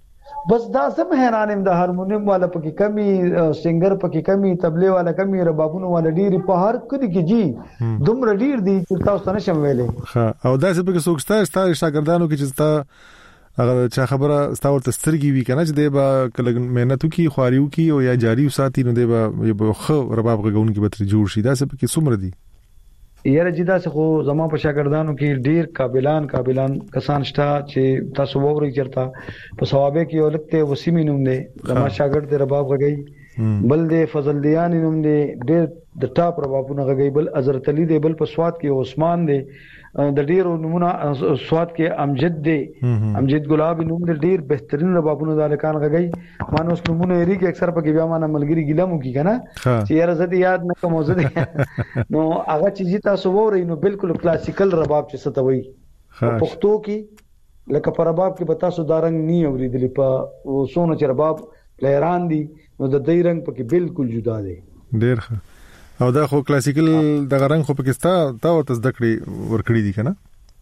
بس دا سم حیرانم د هارمونیم والا پکې کمی سنگر پکې کمی تبله والا کمی ربابونو والا ډیر په هر کلی کې جی دومره ډیر دي چې تاسو نه شم ویلې. ها او دا څه پکې څوک ستاسو ستاسو شاګردانو کې چې تا هغه چا خبره ستاسو تسترګي وی کنه چې دی با کله مهنت وکي خواريو کی او یا جاری وساتي نو دی با یو خو رباب غون کې به تر جوړ شي دا څه پکې څومره دي یاره جدا څه خو زما په شاګردانو کې ډیر قابلان قابلان کسان شته چې تاسو ووري چرتا په ثوابه کې ولکته وسیمې نوم دي زما شاګرد رباب غږی بل دې فضل دیان نوم دي ډیر د ټاپ ربابونه غږی بل حضرت علي دی بل په سواد کې عثمان دی د ډیر نمونه سواد کې امجد دی امجد ګلاب نوم دی ډیر بهترین ربابونه د الکان غږی مانوس نمونه یې کې اکثر پکې بیا مانه ملګری ګلمو کې کنه چې یاره زدي یاد نه کوم زدي نو هغه چې تاسو ووري نو بالکل کلاسیکل رباب چې ستوي پښتو کې لکه پر رباب کې به تاسو دارنګ نی اوریدلی په سونو چې رباب لهران دي نو د دې رنگ پکې بالکل جدا دی ډیر ښه او دا خو کلاسیکل د غرنګ خو پاکستان تا ورته ذکرې ورکړې دي کنه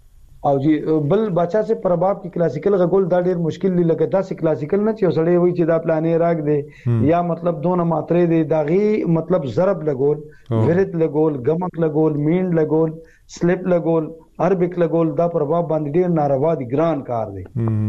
او جی بل بچا سے پرباب کی کلاسیکل غول دا ډیر مشکل دی لکه دا سي کلاسیکل نه چې وسړې وای چې دا پلانې راګ دی یا مطلب دونه ماترې دی داغي مطلب ضرب لګول ورت لګول غمک لګول میند لګول سلیپ لګول عربیک لګول دا پرباب باندې ډیر ناروا دي ګران کار دی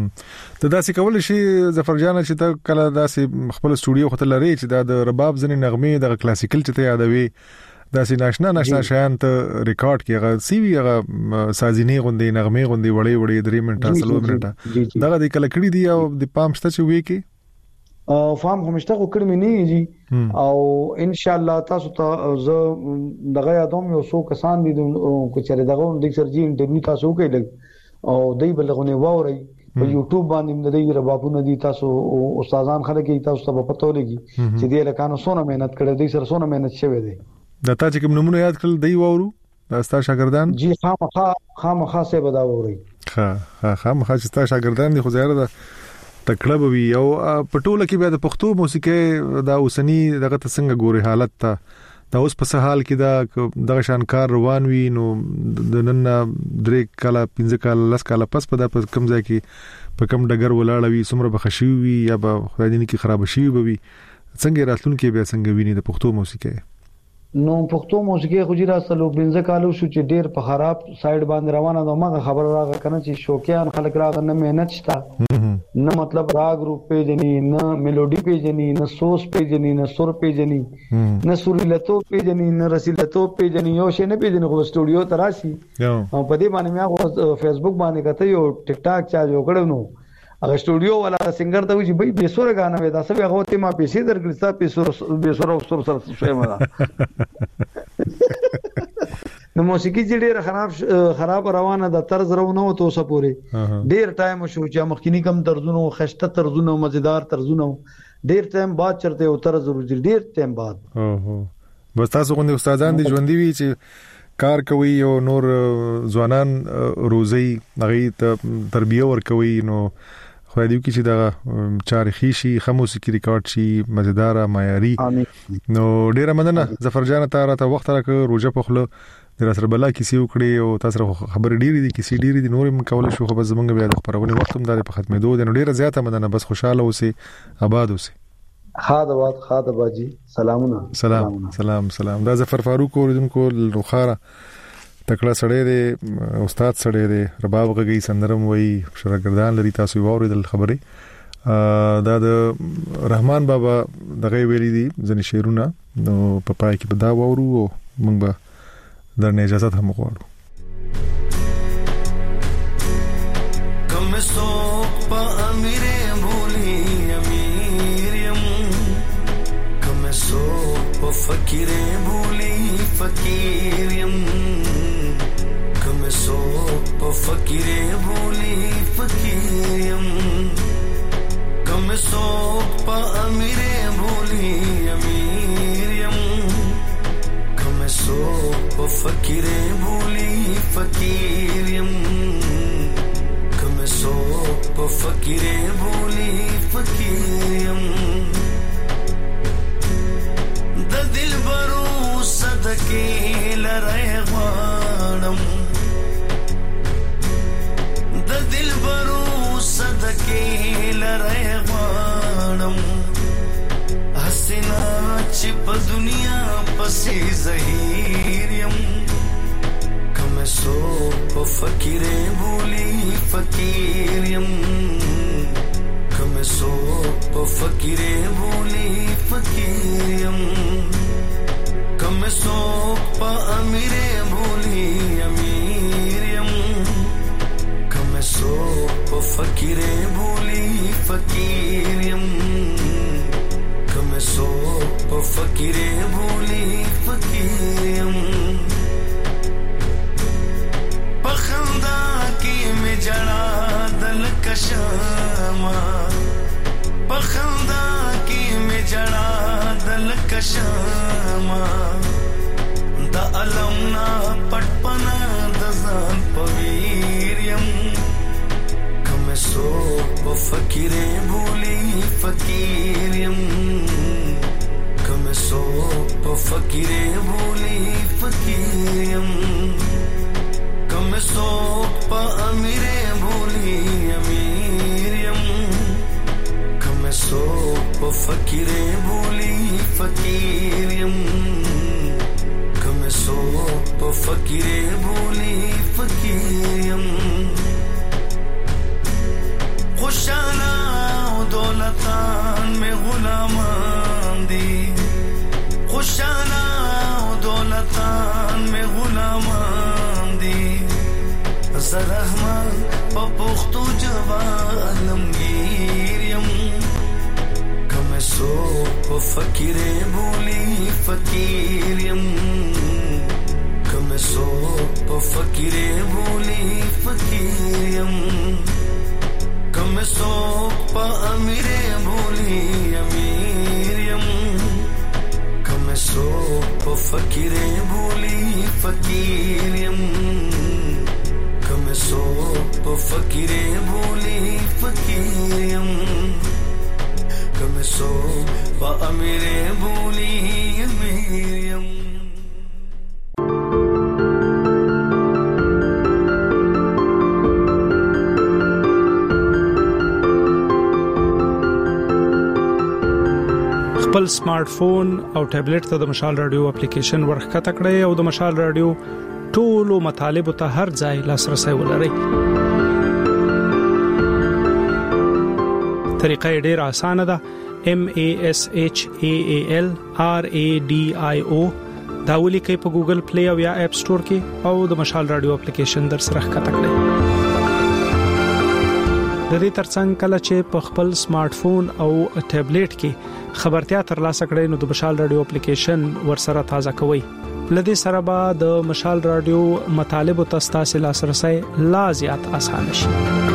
ته دا څه کول شي ظفر جان چې ته کله دا سي خپل سټوډیو خته لري چې دا د رباب ځنې نغمه د کلاسیکل چې ته یادوي دا سي ناشنا ناشنا شیان ته ریکارډ کیږي سی وی هغه سازینې غوندي نغمه غوندي وړي وړي درې منټه څلور منټه دا د کله کړي دی او د پام شته چې وی کی او فهم همشته کو کړم نه جی او ان شاء الله تاسو ته زه دغه یادوم یو څو کسان دي کو چره دغه د سرجی انټرویو تاسو کوي او دای بلغونه ووري په یوټیوب باندې د دې ربابونه دي تاسو استادان خلک تاسو ته پته ولګي چې دې لکانو سونه مهنت کړې دي سره سونه مهنت شوه دي دا تا چې کوم نمونه یاد کړل دی وورو دا ستا شاګردان جی خامخا خامخا سه بدا ووري ها ها خامخا چې ستا شاګردان دي خو زیاده ده تکړه به وي او پټوله کې بیا د پښتو موسیقي دا اوسنی دغه څنګه ګوري حالت ته دا اوس په سهال کې دا دغه شانکار روان وي نو د نن درې کاله پنځه کاله لس کاله پس په دا کم ځای کې په کم ډګر ولاړ وي څومره بخښي وي یا به خدای دې کې خراب شي وي څنګه راتلونکي به څنګه ویني د پښتو موسیقي نو پښتو موسیقي خو جیرا سلو بنځه کالو شو چې ډیر په خراب سایډ باندې روانه ده ماغه خبر راغی کنه چې شوقیان خلک راغ نه مهنت شتا نه مطلب راګ روپ پیجنی نه میلوډي پیجنی نه سوس پیجنی نه سور پیجنی نه سورلتو پیجنی نه رسیلتو پیجنی یو شی نه پیجنی خو سټوډیو تراشي او په دې باندې مې فیسبوک باندې کته یو ټیک ټاک چا جوړ کړو نو هغه سټوډیو والا سنگر ته وی به به سور غانا ودا سبه هغه ته ما پیسې درکړې ستا پیسې به سور او سور سره شوی ما نو موسیقي چې ډېر خراب خراب روانه ده طرز روانه او توسه پوری ډېر ټایم شو چې مخکینی کم طرزونو خشته طرزونو مزیدار طرزونو ډېر ټایم بعد چرته او طرز ضروري ډېر ټایم بعد اوه بس تاسو غوندي استادان دي ژوندۍ وي چې کار کوي او نور ځوانان روزي هغه تربیه ور کوي نو خو دې کې چې دا تاریخي شي خموسي کې ریکارډ شي مزیدار معیاري نو ډیره مننه ظفر جان ته راته وخت راکړ روزه په خله در سره بلا کیسې وکړي او تاسو خبر ډیری دي کیسې ډیری دي نور هم کول شو خو بس زمونږ بیا د خبرونه وخت هم د ختمېدو د ډیره زیاته مننه بس خوشاله اوسئ آباد اوسئ خادوات خادباجي سلامونه سلام سلام سلام دا ظفر فاروق اوریدونکو لوخاره تکړه سړی دی استاد سړی دی رباب غږی سندرم وای شاګردان لري تاسو واوریدل خبرې دا د رحمان بابا دغه ویلي دي ځنې شعرونه نو په پای کې به دا وورو موږ به درنه اجازه هم غواړو کم سو په امیره بولی امیریم کم سو په فقیره بولی فقیریم سو په فقیره بولی فقیریم کم سو په امیره بولی امیریم کم سو په فقیره بولی فقیریم کم سو په فقیر بولی فقیریم د دل برو صدقې لره غواړم د دل برو صدقې لره غواړم حسنا چې په دنیا پسې زهیر یم کم سو په فقیر بولی فقیر یم کم سو په فقیر بولی فقیر یم کم سو په امیر بولی امیر یم کم سو په فقیر بولی فقیر یم کم سو په فقیر بولی فقیر یم پخندا کی میں جڑا دل کشاما پخندا کی میں جڑا دل کشاما دا علمنا پټپنا د ځان پویریم کم سو په فقیر بولی فقیریم کم سو په فقیر بولی فقیریم کم سو پا امیر بولی امیریم کم سو پا فقیر بولی فقیریم کم سو پا فقیر بولی فقیریم خوشانا و دولتان میں غلامان دی خوشانا و دولتان میں غلامان زرحمان پا پختو جوانم گیریم کم سو پا فقیر بولی فقیریم کم سو پا فقیر بولی فقیریم کم سو پا امیر بولی امیریم کم سو پا فقیر بولی فقیریم کم سو پا فقیر بولی فقیریم کم سو پا امیر بولی امیریم خپل سمارټ فون او ټابلیټ ته د مشال رادیو اپلیکیشن ورخته کړئ او د مشال رادیو ټولو مطالب ته هر ځای لاسرسي ولرئ. طریقه ډېره اسانه ده. M A S H A A L R A D I O دا ولیکئ په ګوګل پلی او یا اپ سٹور کې او د مشال رادیو اپلیکیشن در سره ښکته کړئ. د دې ترڅنګ کله چې په خپل سمارټ فون او ټابلیټ کې خبرتیا ترلاسه کړئ نو د مشال رادیو اپلیکیشن ورسره تازه کوئ. لدې سره به د مشال رادیو مطالب او تاسو لاسرسي لا زیات اسانه شي.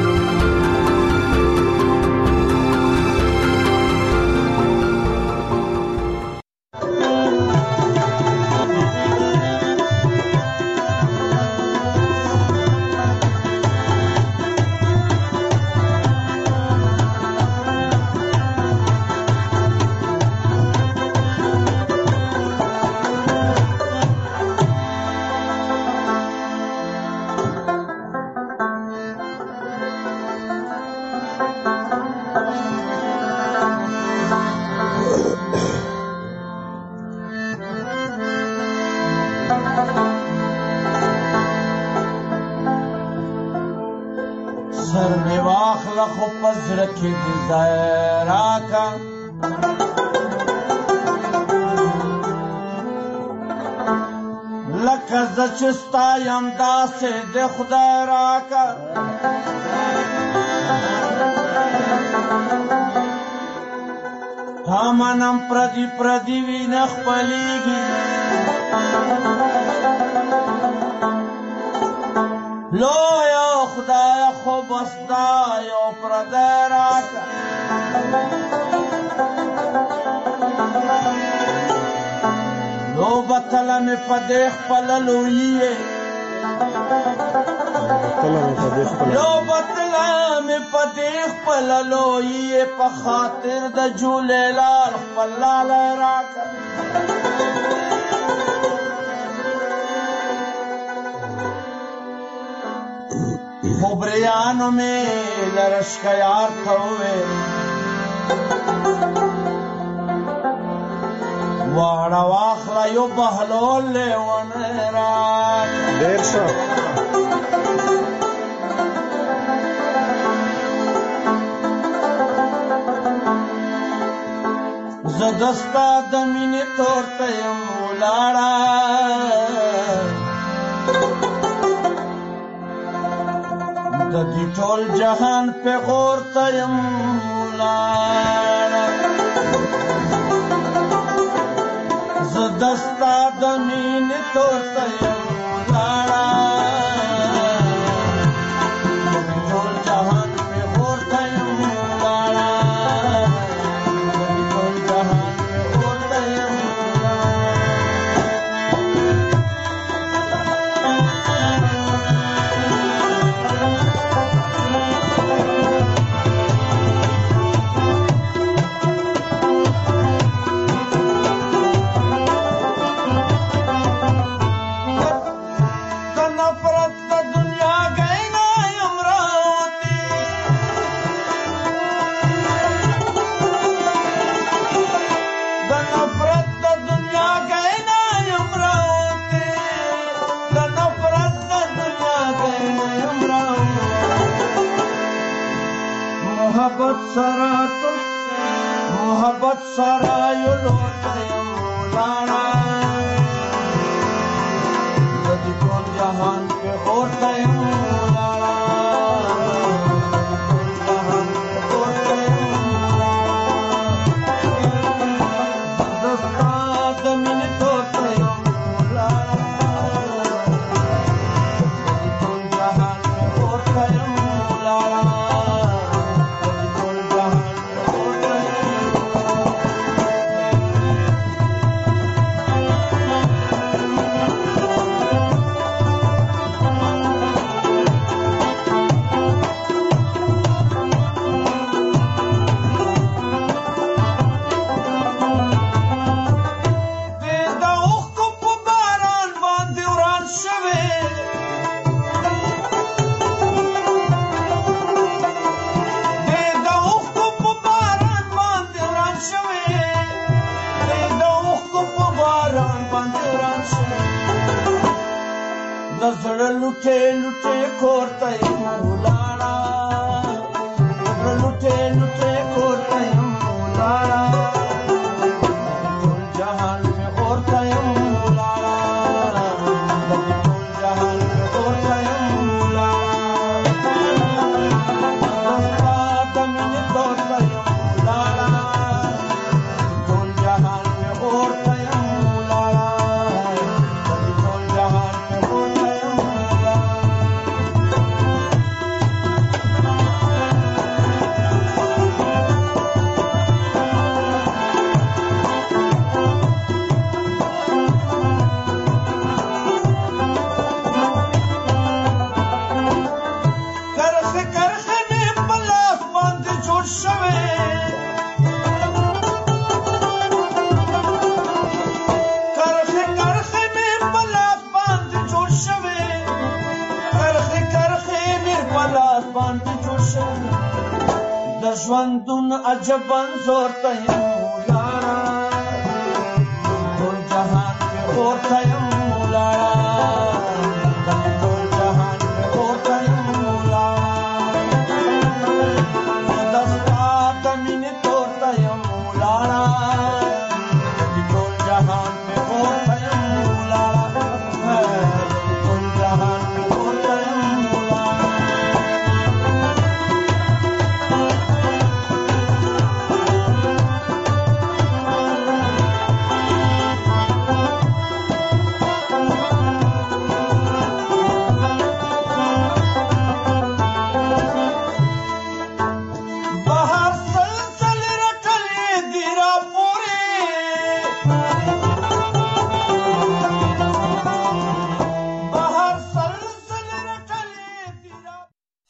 چستا یم داسې د خدای راکا تامنم پردی پردی وی نخپلیگی لویا خدای خوب استا یو پردی راکا لو بطل میں پدیخ پللوئیے لو بطل می پدې خپل لوی په خاطر د جولېلال خپل لاله راکړ خبریانو می لرشکه یار ته وویل واړه واخله یو بهلول لیونی راکړه ډېر ښه زه دستا د مینې تور ته یم ولاړه د دې ټول جهان پیغور ته یم ولاړه زه دستا د مینې تور ته یم ولاړه د دې ټول جهان پیغور ته یم ولاړه محبت سره تو محبت سره یو لوټه یم ولاړه د دې ټول جهان کې اورته یم ولاړه جهان کې اورته یم ولاړه دستا د مینې تورته یم ولاړه د دې ټول جهان کې اورته یم ولاړه زړه لوټه لوټه کورته یم ولاړه زړه لوټه لوټه کورته یم ولاړه ټول جهان مې اورته یم ولاړه ټول جهان مې اورته یم ولاړه دستا د مینې تورته یم ولاړه ټول جهان مې اورته یم ولاړه ټول جهان مې اورته ژوندون عجبا زور ته یم ولاړه ټول جهان کې اور ته یم